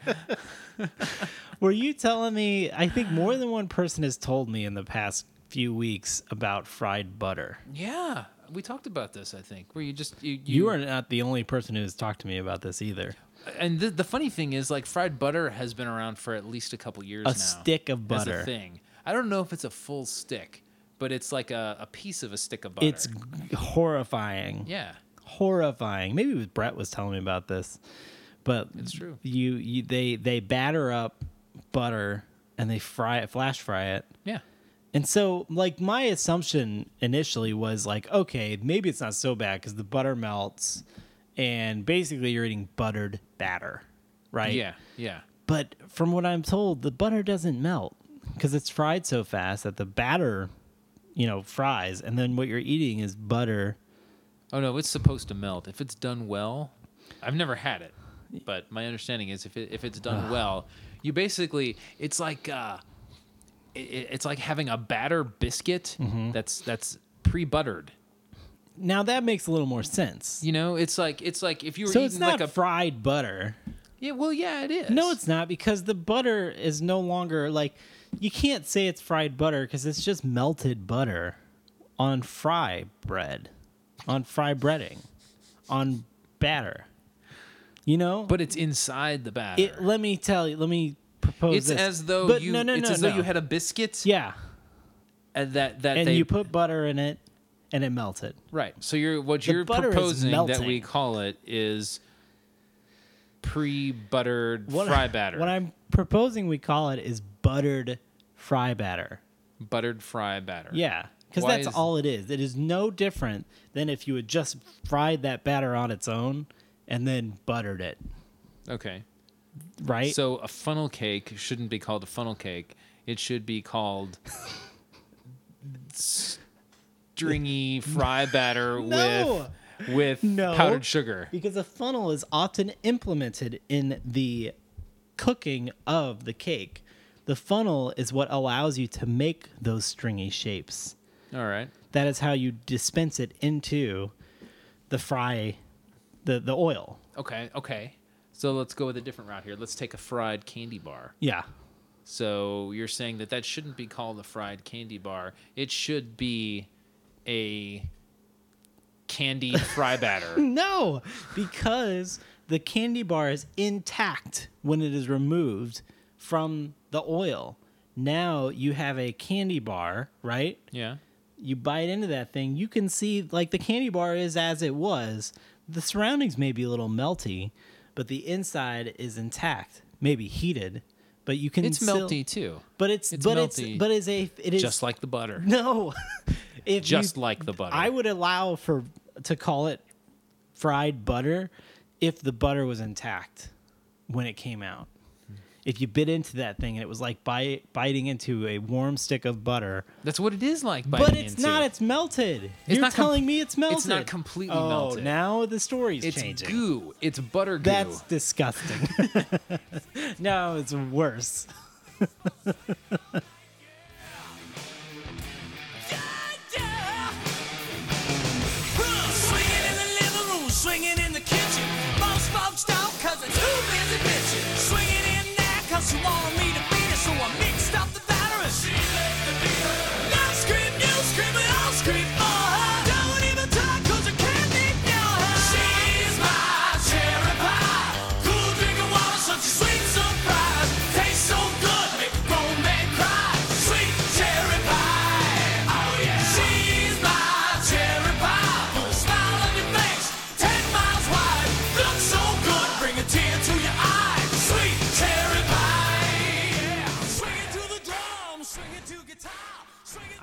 Speaker 2: Were you telling me? I think more than one person has told me in the past few weeks about fried butter.
Speaker 1: Yeah, we talked about this. I think where you just you you,
Speaker 2: You are not the only person who has talked to me about this either.
Speaker 1: and the, the funny thing is like fried butter has been around for at least a couple years
Speaker 2: A
Speaker 1: now.
Speaker 2: stick of
Speaker 1: as
Speaker 2: butter.
Speaker 1: a thing. I don't know if it's a full stick, but it's like a, a piece of a stick of butter.
Speaker 2: It's g- horrifying.
Speaker 1: yeah.
Speaker 2: Horrifying. Maybe it was Brett was telling me about this, but
Speaker 1: It's true.
Speaker 2: You, you they they batter up butter and they fry it, flash fry it.
Speaker 1: Yeah.
Speaker 2: And so, like, my assumption initially was like, okay, maybe it's not so bad because the butter melts, and basically you're eating buttered batter, right?
Speaker 1: Yeah. Yeah.
Speaker 2: But from what I'm told, the butter doesn't melt because it's fried so fast that the batter, you know, fries, and then what you're eating is butter.
Speaker 1: Oh no, it's supposed to melt if it's done well. I've never had it, but my understanding is if it, if it's done well, you basically it's like uh, it, it's like having a batter biscuit
Speaker 2: Mm-hmm.
Speaker 1: that's that's pre-buttered.
Speaker 2: Now that makes a little more sense.
Speaker 1: You know, it's like it's like if you were
Speaker 2: So
Speaker 1: eating
Speaker 2: it's not
Speaker 1: like a
Speaker 2: fried butter.
Speaker 1: yeah, well, yeah, it is.
Speaker 2: No, it's not because the butter is no longer like you can't say it's fried butter because it's just melted butter on fry bread, on fry breading, on batter. You know,
Speaker 1: but it's inside the batter.
Speaker 2: it, let me tell you. Let me propose
Speaker 1: it's
Speaker 2: this.
Speaker 1: as though
Speaker 2: But
Speaker 1: you
Speaker 2: no, no,
Speaker 1: it's
Speaker 2: no,
Speaker 1: as though
Speaker 2: no.
Speaker 1: you had a biscuit
Speaker 2: yeah,
Speaker 1: and that that
Speaker 2: and
Speaker 1: they
Speaker 2: you put butter in it, and it melted.
Speaker 1: right. So you're what
Speaker 2: The
Speaker 1: you're
Speaker 2: butter is
Speaker 1: proposing that
Speaker 2: melting.
Speaker 1: we call it is pre-buttered
Speaker 2: What,
Speaker 1: fry batter.
Speaker 2: What I'm proposing we call it is buttered fry batter.
Speaker 1: Buttered fry batter.
Speaker 2: Yeah, because
Speaker 1: Why
Speaker 2: that's
Speaker 1: is-
Speaker 2: all it is. It is no different than if you had just fried that batter on its own and then buttered it,
Speaker 1: Okay.
Speaker 2: right?
Speaker 1: So a funnel cake shouldn't be called a funnel cake. It should be called stringy fry batter
Speaker 2: No.
Speaker 1: with with
Speaker 2: No.
Speaker 1: powdered sugar.
Speaker 2: because a funnel is often implemented in the cooking of the cake. The funnel is what allows you to make those stringy shapes.
Speaker 1: All right.
Speaker 2: That is how you dispense it into the fry, the, the oil.
Speaker 1: Okay. Okay. So let's go with a different route here. Let's take a fried candy bar.
Speaker 2: Yeah.
Speaker 1: So you're saying that that shouldn't be called a fried candy bar. It should be a candied fry batter.
Speaker 2: No, because the candy bar is intact when it is removed from the oil. Now you have a candy bar, right?
Speaker 1: Yeah.
Speaker 2: You bite into that thing, you can see like the candy bar is as it was. The surroundings may be a little melty, but the inside is intact, maybe heated, but you can
Speaker 1: It's
Speaker 2: still,
Speaker 1: melty too.
Speaker 2: But it's,
Speaker 1: It's
Speaker 2: but
Speaker 1: melty.
Speaker 2: it's but is a it is
Speaker 1: Just like the butter.
Speaker 2: no. If
Speaker 1: Just
Speaker 2: you,
Speaker 1: like the butter.
Speaker 2: I would allow for to call it fried butter if the butter was intact when it came out. If you bit into that thing and it was like bite, biting into a warm stick of butter,
Speaker 1: That's what it is like.
Speaker 2: but
Speaker 1: biting
Speaker 2: it's
Speaker 1: into.
Speaker 2: not. It's melted. You're
Speaker 1: not com-
Speaker 2: telling me it's melted.
Speaker 1: It's not completely
Speaker 2: oh,
Speaker 1: melted.
Speaker 2: now the story's
Speaker 1: It's
Speaker 2: changing.
Speaker 1: goo. It's butter goo.
Speaker 2: That's disgusting. No, it's worse.
Speaker 4: Swinging in the living room, swinging in the kitchen. Most folks don't cause they're too busy bitching. Swinging in there cause you wanna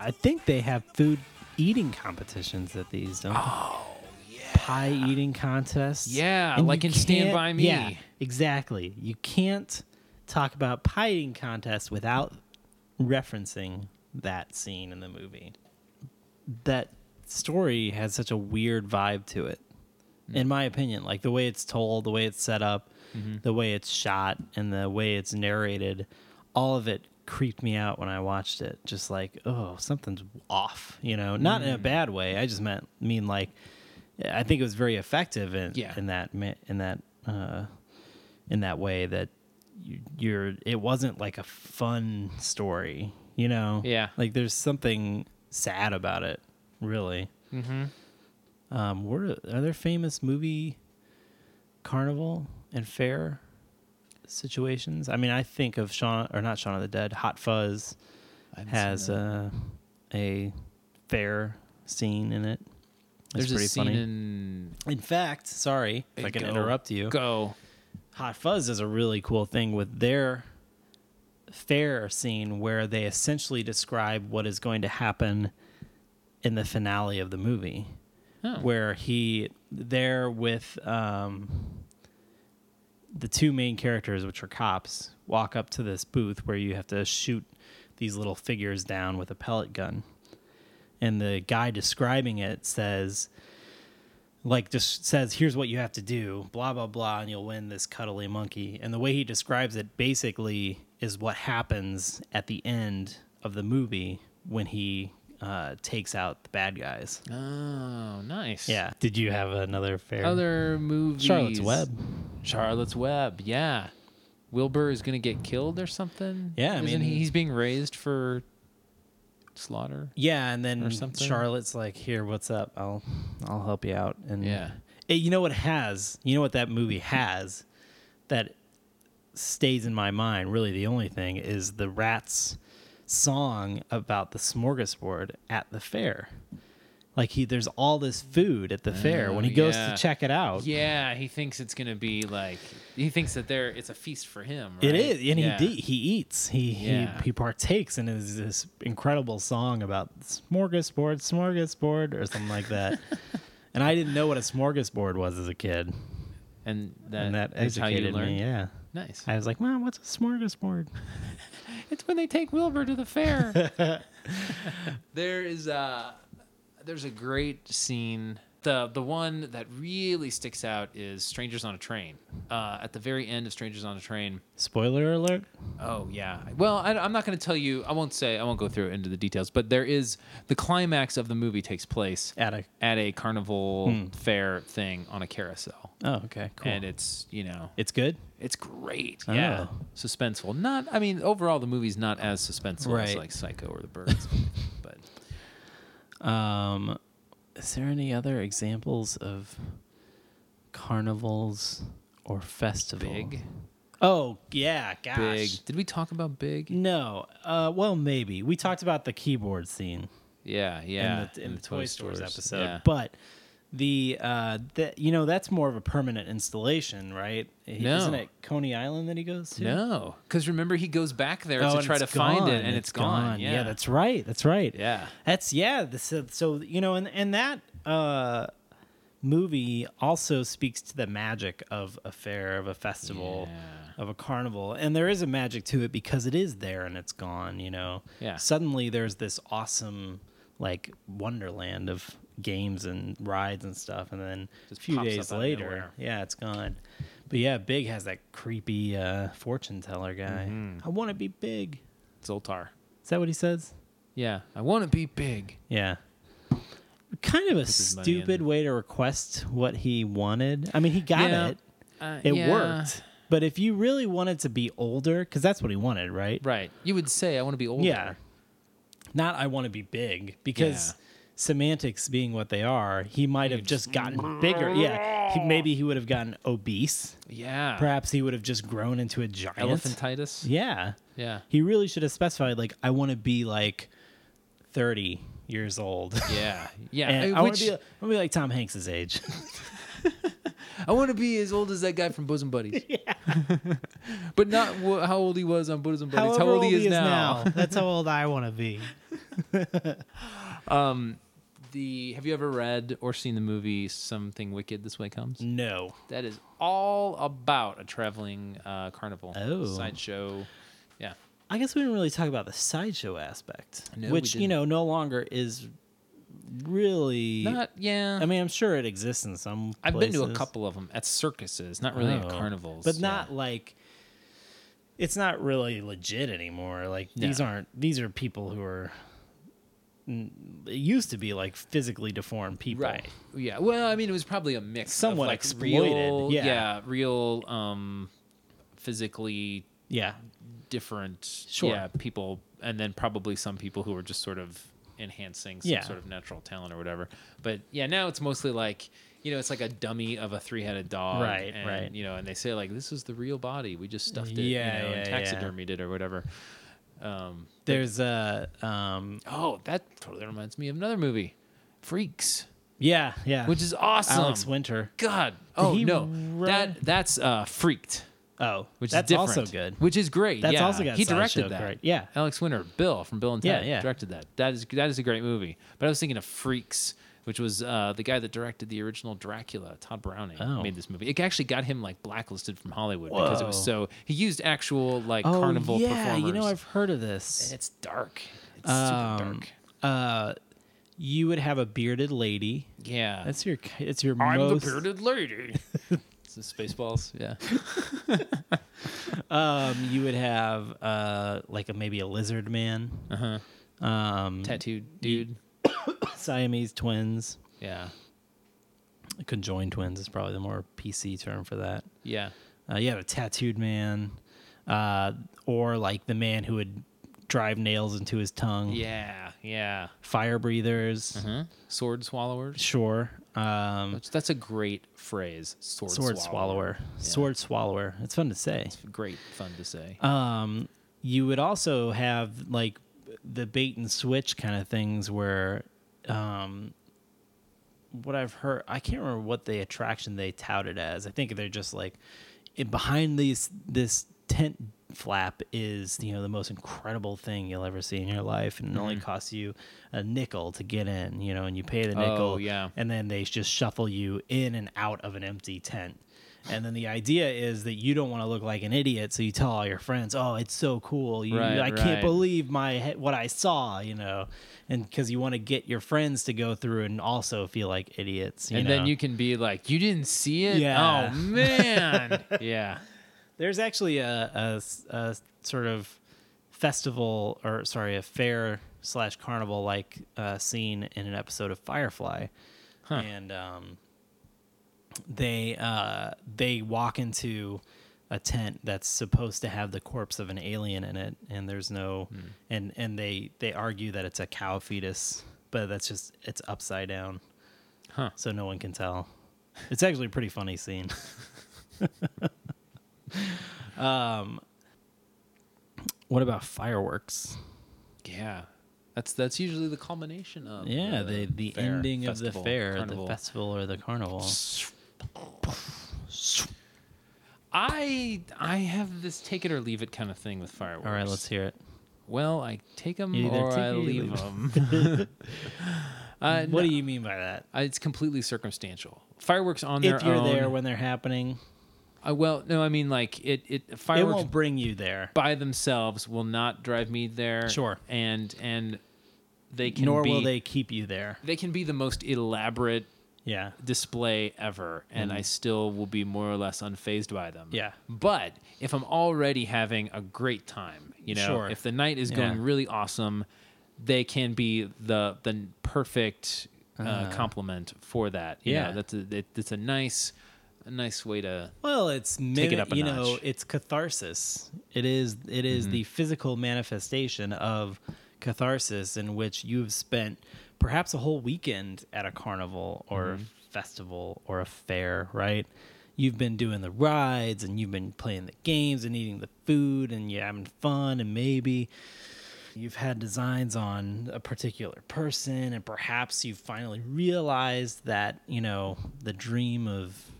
Speaker 2: I think they have food eating competitions at these, don't they?
Speaker 1: Oh,
Speaker 2: Pie eating contests.
Speaker 1: Yeah,
Speaker 2: And
Speaker 1: like
Speaker 2: you
Speaker 1: in Stand
Speaker 2: can't-
Speaker 1: By Me.
Speaker 2: Yeah, exactly. You can't talk about pie eating contests without referencing that scene in the movie. That story has such a weird vibe to it, in my opinion. Like the way it's told, the way it's set up,
Speaker 1: Mm-hmm.
Speaker 2: the way it's shot, and the way it's narrated, all of it creeped me out when I watched it. Just like, oh, something's off, you know? Not in a
Speaker 1: Mm.
Speaker 2: bad way. I just meant mean like I think it was very effective in
Speaker 1: Yeah.
Speaker 2: in that ma- in that uh, in that way that you, you're. It wasn't like a fun story, you know.
Speaker 1: Yeah.
Speaker 2: Like there's something sad about it, really.
Speaker 1: Mm-hmm.
Speaker 2: Um, what are, are there famous movie carnival and fair situations? I mean, I think of Shaun or not Shaun of the Dead. Hot Fuzz has uh, a fair scene in it. It's
Speaker 1: There's
Speaker 2: pretty
Speaker 1: a scene
Speaker 2: funny.
Speaker 1: in
Speaker 2: In fact, sorry if I can
Speaker 1: Go.
Speaker 2: interrupt you.
Speaker 1: Go.
Speaker 2: Hot Fuzz does a really cool thing with their fair scene where they essentially describe what is going to happen in the finale of the movie.
Speaker 1: Oh.
Speaker 2: Where he there with um, the two main characters, which are cops, walk up to this booth where you have to shoot these little figures down with a pellet gun. And the guy describing it says, like, just says, here's what you have to do, blah, blah, blah, and you'll win this cuddly monkey. And the way he describes it basically is what happens at the end of the movie when he uh, takes out the bad guys.
Speaker 1: Oh, nice.
Speaker 2: Yeah. Did you have another fair?
Speaker 1: Other movies.
Speaker 2: Charlotte's Web.
Speaker 1: Charlotte's Web. Yeah. Wilbur is gonna get killed or something.
Speaker 2: Yeah, I
Speaker 1: Isn't
Speaker 2: mean-
Speaker 1: he, he's being raised for slaughter.
Speaker 2: Yeah, and then
Speaker 1: Or something.
Speaker 2: Charlotte's like, "Here, what's up? I'll I'll help you out." And
Speaker 1: Yeah.
Speaker 2: it, you know what it has? You know what that movie has that stays in my mind? Really, the only thing is the Rats song about the smorgasbord at the fair. Like he, there's all this food at the fair. When he
Speaker 1: Oh,
Speaker 2: goes
Speaker 1: yeah.
Speaker 2: to check it out,
Speaker 1: Yeah, he thinks it's gonna be like he thinks that there it's a feast for him.
Speaker 2: it
Speaker 1: right?
Speaker 2: is, and
Speaker 1: Yeah.
Speaker 2: he de- he eats, he
Speaker 1: Yeah.
Speaker 2: he he partakes in his, this incredible song about smorgasbord, smorgasbord, or something like that. And I didn't know what a smorgasbord was as a kid,
Speaker 1: and that,
Speaker 2: and that
Speaker 1: is how you
Speaker 2: educated
Speaker 1: learn.
Speaker 2: me. Yeah,
Speaker 1: Nice.
Speaker 2: I was like, "Mom, what's a smorgasbord?"
Speaker 1: It's when they take Wilbur to the fair. there is a there's a great scene. The the one that really sticks out is Strangers on a Train. Uh, at the very end of Strangers on a Train.
Speaker 2: Spoiler alert.
Speaker 1: Oh yeah. Well, I, I'm not going to tell you. I won't say. I won't go through into the details. But there is the climax of the movie takes place
Speaker 2: At a
Speaker 1: at a carnival
Speaker 2: Hmm.
Speaker 1: fair thing on a carousel,
Speaker 2: oh, okay, cool.
Speaker 1: and it's you know
Speaker 2: It's good.
Speaker 1: it's great. Yeah,
Speaker 2: Oh.
Speaker 1: suspenseful. Not. I mean, overall the movie's not as suspenseful as
Speaker 2: Right.
Speaker 1: like Psycho or The Birds, but.
Speaker 2: Um, is there any other examples of carnivals or festivals?
Speaker 1: Big.
Speaker 2: Oh yeah, gosh.
Speaker 1: Big. Did we talk about Big?
Speaker 2: No. Uh, well, maybe we talked about the keyboard scene
Speaker 1: Yeah, yeah.
Speaker 2: in the, in the Toy Stores episode,
Speaker 1: Yeah.
Speaker 2: but the uh, the you know that's more of a permanent installation, right? He-
Speaker 1: No.
Speaker 2: Isn't it Coney Island that he goes to?
Speaker 1: No, because remember he goes back there
Speaker 2: Oh,
Speaker 1: to
Speaker 2: and
Speaker 1: try to
Speaker 2: it's
Speaker 1: find
Speaker 2: gone.
Speaker 1: it, and it's gone. Yeah,
Speaker 2: that's right. That's right.
Speaker 1: yeah.
Speaker 2: That's yeah. This, uh, so you know, and and that uh, movie also speaks to the magic of a fair, of a festival,
Speaker 1: Yeah.
Speaker 2: of a carnival, and there is a magic to it because it is there and it's gone. You know,
Speaker 1: Yeah.
Speaker 2: Suddenly there's this awesome like wonderland of games and rides and stuff, and then
Speaker 1: Just
Speaker 2: a few
Speaker 1: pops
Speaker 2: days
Speaker 1: up out of
Speaker 2: later,
Speaker 1: nowhere.
Speaker 2: yeah, it's gone. But yeah, Big has that creepy uh, fortune teller guy.
Speaker 1: Mm-hmm.
Speaker 2: I want to be big.
Speaker 1: Zoltar.
Speaker 2: Is that what he says?
Speaker 1: Yeah, I want to be big.
Speaker 2: Yeah. Kind of a
Speaker 1: his money
Speaker 2: stupid
Speaker 1: in.
Speaker 2: way to request what he wanted. I mean, he got
Speaker 1: Yeah.
Speaker 2: it.
Speaker 1: Uh,
Speaker 2: It
Speaker 1: yeah.
Speaker 2: worked. But if you really wanted to be older, because that's what he wanted, right?
Speaker 1: Right. You would say I want to be older.
Speaker 2: Yeah. Not I want to be big, because
Speaker 1: Yeah.
Speaker 2: semantics being what they are, he might have just gotten bigger. Yeah. He, maybe he would have gotten obese.
Speaker 1: Yeah.
Speaker 2: Perhaps he would have just grown into a giant.
Speaker 1: Elephantitis.
Speaker 2: Yeah.
Speaker 1: Yeah.
Speaker 2: He really should have specified, like, I want to be like thirty years old.
Speaker 1: Yeah. Yeah.
Speaker 2: And
Speaker 1: Uh,
Speaker 2: I want
Speaker 1: which-
Speaker 2: to be, I wanna be like Tom Hanks's age.
Speaker 1: I want to be as old as that guy from Bosom Buddies. Yeah. but not wh- how old he was on Bosom Buddies. How
Speaker 2: However
Speaker 1: old he is, now.
Speaker 2: That's how old I want to be.
Speaker 1: um, the have you ever read or seen the movie Something Wicked This Way Comes?
Speaker 2: No.
Speaker 1: That is all about a traveling uh, carnival
Speaker 2: Oh.
Speaker 1: sideshow. Yeah.
Speaker 2: I guess we didn't really talk about the sideshow aspect,
Speaker 1: No, we
Speaker 2: which you
Speaker 1: didn't.
Speaker 2: know no longer is really.
Speaker 1: Not yeah.
Speaker 2: I mean, I'm sure it exists in some.
Speaker 1: I've been to a
Speaker 2: places.
Speaker 1: couple of them at circuses, not really at
Speaker 2: Oh.
Speaker 1: carnivals,
Speaker 2: but
Speaker 1: yeah.
Speaker 2: not like. It's not really legit anymore. Like these
Speaker 1: No.
Speaker 2: aren't. These are people who are. It used to be like physically deformed people.
Speaker 1: Right. Yeah. Well, I mean, it was probably a mix.
Speaker 2: Somewhat
Speaker 1: of like
Speaker 2: exploited,
Speaker 1: Real,
Speaker 2: yeah.
Speaker 1: real, um, physically
Speaker 2: Yeah.
Speaker 1: different.
Speaker 2: Sure.
Speaker 1: Yeah, people, and then probably some people who were just sort of enhancing some
Speaker 2: Yeah.
Speaker 1: sort of natural talent or whatever. But yeah, now it's mostly like, you know, it's like a dummy of a three-headed dog.
Speaker 2: Right,
Speaker 1: and,
Speaker 2: right.
Speaker 1: You know, and they say like, this is the real body. We just stuffed it,
Speaker 2: Yeah,
Speaker 1: you know,
Speaker 2: yeah,
Speaker 1: and
Speaker 2: yeah.
Speaker 1: taxidermied it or whatever. Um,
Speaker 2: There's a. Um,
Speaker 1: oh, that totally reminds me of another movie, Freaks,
Speaker 2: yeah. Yeah.
Speaker 1: which is awesome.
Speaker 2: Alex Winter.
Speaker 1: God. Oh
Speaker 2: he
Speaker 1: no,
Speaker 2: run-
Speaker 1: that that's uh, Freaked,
Speaker 2: Oh,
Speaker 1: which
Speaker 2: that's
Speaker 1: is different,
Speaker 2: also good.
Speaker 1: Which is great.
Speaker 2: That's
Speaker 1: yeah.
Speaker 2: also got
Speaker 1: he
Speaker 2: sideshow
Speaker 1: directed that.
Speaker 2: great. Yeah.
Speaker 1: Alex Winter, Bill from Bill and Ted,
Speaker 2: Yeah, yeah.
Speaker 1: directed that. That is that is a great movie. But I was thinking of Freaks, which was uh, the guy that directed the original Dracula, Todd Browning,
Speaker 2: Oh.
Speaker 1: made this movie. It actually got him like blacklisted from Hollywood because it was
Speaker 2: Whoa.
Speaker 1: so he used actual like
Speaker 2: Oh,
Speaker 1: carnival
Speaker 2: yeah.
Speaker 1: performers.
Speaker 2: You know, I've heard of this.
Speaker 1: It's dark. It's
Speaker 2: Um,
Speaker 1: super dark.
Speaker 2: Uh, you would have a bearded lady.
Speaker 1: Yeah.
Speaker 2: That's your. It's your
Speaker 1: I'm
Speaker 2: most.
Speaker 1: the bearded lady. It's the Spaceballs. Yeah.
Speaker 2: Um, you would have uh, like a maybe a lizard man.
Speaker 1: Uh huh.
Speaker 2: Um,
Speaker 1: Tattooed dude.
Speaker 2: Siamese twins.
Speaker 1: Yeah.
Speaker 2: Conjoined twins is probably the more P C term for that.
Speaker 1: Yeah.
Speaker 2: Uh, you have a tattooed man, uh, or like the man who would drive nails into his tongue.
Speaker 1: Yeah. Yeah.
Speaker 2: Fire breathers.
Speaker 1: Uh-huh. Sword swallowers.
Speaker 2: Sure. Um,
Speaker 1: Which, that's a great phrase. Sword,
Speaker 2: sword
Speaker 1: swallower.
Speaker 2: swallower. Sword swallower. It's fun to say.
Speaker 1: It's great fun to say.
Speaker 2: Um, you would also have like the bait and switch kind of things where, um, what I've heard, I can't remember what the attraction they touted as. I think they're just like it, behind these this tent flap is you know the most incredible thing you'll ever see in your life, and it only costs you a nickel to get in. You know, and you pay the nickel,
Speaker 1: Oh, yeah.
Speaker 2: and then they just shuffle you in and out of an empty tent. And then the idea is that you don't want to look like an idiot, so you tell all your friends, "Oh, it's so cool! You,
Speaker 1: Right,
Speaker 2: I
Speaker 1: right.
Speaker 2: can't believe my he- what I saw," you know, and because you want to get your friends to go through and also feel like idiots. You
Speaker 1: and
Speaker 2: know?
Speaker 1: then you can be like, you didn't see it?
Speaker 2: Yeah.
Speaker 1: Oh, man. Yeah.
Speaker 2: There's actually a, a s- a sort of festival, or sorry, a fair slash carnival like uh, scene in an episode of Firefly,
Speaker 1: Huh.
Speaker 2: and um, they uh, they walk into a tent that's supposed to have the corpse of an alien in it, and there's no,
Speaker 1: Hmm.
Speaker 2: and and they they argue that it's a cow fetus, but that's just it's upside down,
Speaker 1: Huh.
Speaker 2: so no one can tell. It's actually a pretty funny scene. um, what about fireworks?
Speaker 1: Yeah. That's that's usually the culmination of
Speaker 2: Yeah, the the
Speaker 1: fair,
Speaker 2: ending of
Speaker 1: festival,
Speaker 2: the fair,
Speaker 1: carnival.
Speaker 2: the festival or the carnival.
Speaker 1: I I have this take it or leave it kind of thing with fireworks.
Speaker 2: All right, let's hear it.
Speaker 1: Well, I take them
Speaker 2: You either
Speaker 1: or
Speaker 2: take
Speaker 1: I
Speaker 2: it or you
Speaker 1: leave
Speaker 2: leave
Speaker 1: them. uh,
Speaker 2: What
Speaker 1: no,
Speaker 2: do you mean by that?
Speaker 1: uh, it's completely circumstantial. Fireworks on their
Speaker 2: If you're
Speaker 1: own.
Speaker 2: there when they're happening,
Speaker 1: uh, well, no, I mean like it. It
Speaker 2: it
Speaker 1: fireworks
Speaker 2: won't bring you there.
Speaker 1: by themselves will not drive me there.
Speaker 2: Sure.
Speaker 1: And and they can
Speaker 2: Nor
Speaker 1: be,
Speaker 2: will they keep you there.
Speaker 1: They can be the most elaborate
Speaker 2: Yeah.
Speaker 1: display ever, and I still will be more or less unfazed by them.
Speaker 2: Mm. Yeah.
Speaker 1: But if I'm already having a great time, you know,
Speaker 2: Sure.
Speaker 1: if the night is
Speaker 2: Yeah.
Speaker 1: going really awesome, they can be the the perfect uh,
Speaker 2: Uh,
Speaker 1: compliment for that. You
Speaker 2: yeah.
Speaker 1: know, that's a it, it's a nice a nice way to.
Speaker 2: Well, it's
Speaker 1: Take
Speaker 2: mimi-
Speaker 1: it up a
Speaker 2: you know,
Speaker 1: notch.
Speaker 2: it's catharsis. It is it is
Speaker 1: Mm-hmm.
Speaker 2: the physical manifestation of catharsis in which you've spent perhaps a whole weekend at a carnival or
Speaker 1: Mm-hmm.
Speaker 2: a festival or a fair, right? You've been doing the rides and you've been playing the games and eating the food and you're having fun, and maybe you've had designs on a particular person, and perhaps you've finally realized that, you know, the dream of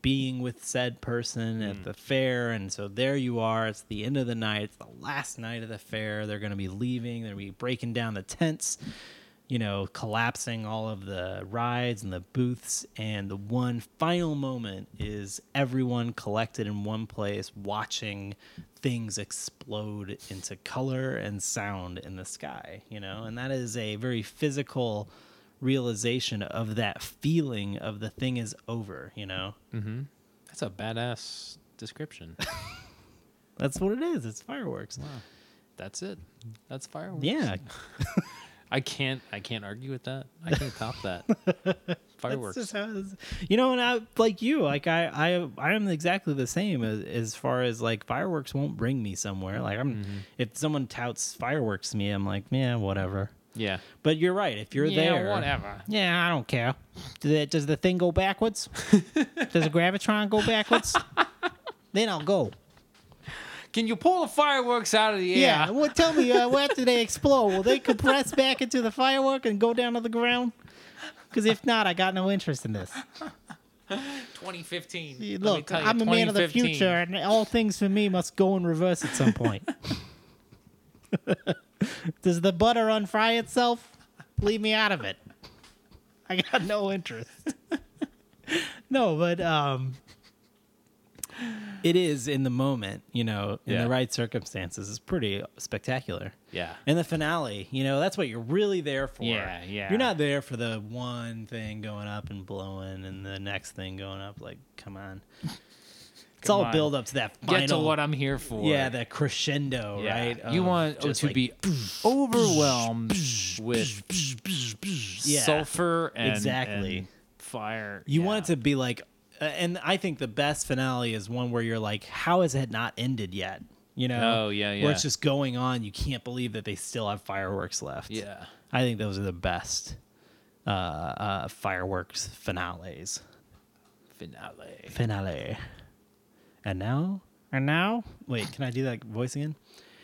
Speaker 2: being with said person at the fair. And so there you are. It's the end of the night. It's the last night of the fair. They're going to be leaving. They're going to be breaking down the tents, you know, collapsing all of the rides and the booths. And the one final moment is everyone collected in one place watching things explode into color and sound in the sky, you know, and that is a very physical realization of that feeling of the thing is over, you know.
Speaker 1: Mm-hmm. That's a badass description.
Speaker 2: That's what it is. It's fireworks.
Speaker 1: Wow. That's it. That's fireworks.
Speaker 2: Yeah.
Speaker 1: I can't. I can't argue with that. I can't top that. Fireworks.
Speaker 2: That's just how it is. You know, and I like you, like I, I, I am exactly the same as, as far as like fireworks won't bring me somewhere. Like I'm,
Speaker 1: Mm-hmm.
Speaker 2: if someone touts fireworks to me, I'm like, yeah, whatever.
Speaker 1: Yeah.
Speaker 2: But you're right. If you're there,
Speaker 1: whatever.
Speaker 2: yeah, I don't care. Does, it, does the thing go backwards? Does the gravitron go backwards? Then I'll go.
Speaker 1: Can you pull the fireworks out of the
Speaker 2: Yeah.
Speaker 1: air?
Speaker 2: Well, tell me, uh, after they explode, will they compress back into the firework and go down to the ground? Because if not, I got no interest in this.
Speaker 1: twenty fifteen.
Speaker 2: See,
Speaker 1: Let me
Speaker 2: look,
Speaker 1: tell you,
Speaker 2: I'm a man of the
Speaker 1: twenty fifteen.
Speaker 2: future, and all things for me must go in reverse at some point. Does the butter unfry itself? Leave me out of it. I got no interest. No, but um, it is in the moment, you know, in
Speaker 1: Yeah.
Speaker 2: the right circumstances. It's pretty spectacular.
Speaker 1: Yeah.
Speaker 2: And the finale, you know, that's what you're really there for.
Speaker 1: Yeah, yeah.
Speaker 2: You're not there for the one thing going up and blowing and the next thing going up. Like, come on. It's
Speaker 1: Come
Speaker 2: all
Speaker 1: on.
Speaker 2: build up to that final.
Speaker 1: Get to what I'm here for.
Speaker 2: Yeah, the crescendo,
Speaker 1: Yeah.
Speaker 2: right?
Speaker 1: You
Speaker 2: of
Speaker 1: want
Speaker 2: just
Speaker 1: to
Speaker 2: like,
Speaker 1: be overwhelmed with
Speaker 2: Yeah,
Speaker 1: sulfur and,
Speaker 2: exactly.
Speaker 1: and fire.
Speaker 2: You
Speaker 1: yeah.
Speaker 2: want it to be like, uh, and I think the best finale is one where you're like, how has it not ended yet? You know?
Speaker 1: Oh, yeah,
Speaker 2: Where
Speaker 1: yeah.
Speaker 2: it's just going on. You can't believe that they still have fireworks left.
Speaker 1: Yeah.
Speaker 2: I think those are the best uh, uh, fireworks finales.
Speaker 1: Finale.
Speaker 2: Finale. And now? And now? Wait, can I do that voice again?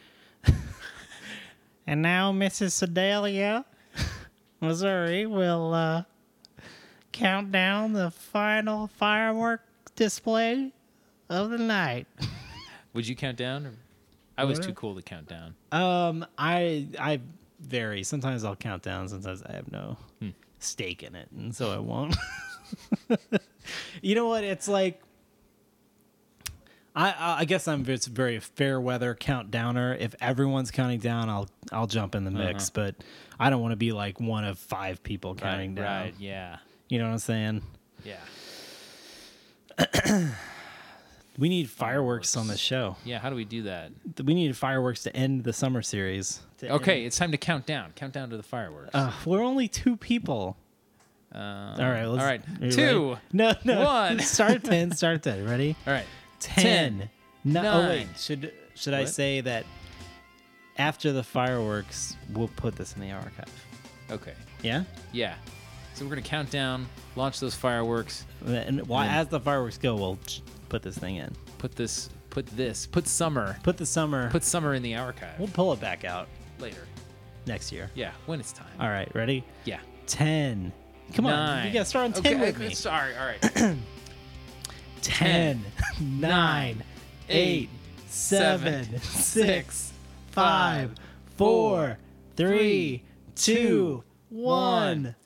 Speaker 2: And now Missus Sedalia, Missouri, will uh, count down the final firework display of the night.
Speaker 1: Would you count down? Or? I was
Speaker 2: What?
Speaker 1: too cool to count down.
Speaker 2: Um, I I vary. Sometimes I'll count down. Sometimes I have no
Speaker 1: Hmm.
Speaker 2: stake in it, and so I won't. You know what? It's like I I I guess I'm it's very fair weather countdowner. If everyone's counting down, I'll I'll jump in the mix.
Speaker 1: Uh-huh.
Speaker 2: But I don't want to be like one of five people counting
Speaker 1: right,
Speaker 2: down.
Speaker 1: right. Yeah.
Speaker 2: You know what I'm saying?
Speaker 1: Yeah.
Speaker 2: We need fireworks, on the show.
Speaker 1: Yeah. How do we do that?
Speaker 2: We need fireworks to end the summer series. To
Speaker 1: Okay,
Speaker 2: end-
Speaker 1: it's time to count down. Count down to the fireworks.
Speaker 2: Uh, we're only two people.
Speaker 1: Um,
Speaker 2: All right. Let's,
Speaker 1: all right.
Speaker 2: are you
Speaker 1: Two.
Speaker 2: ready? No, no.
Speaker 1: one.
Speaker 2: Start at ten. Start at ten. Ready?
Speaker 1: All right.
Speaker 2: Ten. No. Oh wait.
Speaker 1: nine.
Speaker 2: Should should I
Speaker 1: What?
Speaker 2: say that after the fireworks, we'll put this in the archive?
Speaker 1: Okay.
Speaker 2: Yeah.
Speaker 1: Yeah. So we're gonna count down, launch those fireworks,
Speaker 2: And why,
Speaker 1: then-
Speaker 2: as the fireworks go, we'll put this thing in.
Speaker 1: put this, put this, put summer,
Speaker 2: Put the summer.
Speaker 1: put summer in the archive
Speaker 2: We'll pull it back out
Speaker 1: later.
Speaker 2: next year.
Speaker 1: Yeah, when it's time.
Speaker 2: All right. Ready?
Speaker 1: Yeah.
Speaker 2: Ten. Come on.
Speaker 1: Nine.
Speaker 2: You gotta start on ten
Speaker 1: okay,
Speaker 2: with
Speaker 1: okay,
Speaker 2: me.
Speaker 1: Sorry. All right.
Speaker 2: Ten, nine, eight, seven, six, five, four, three, two, one.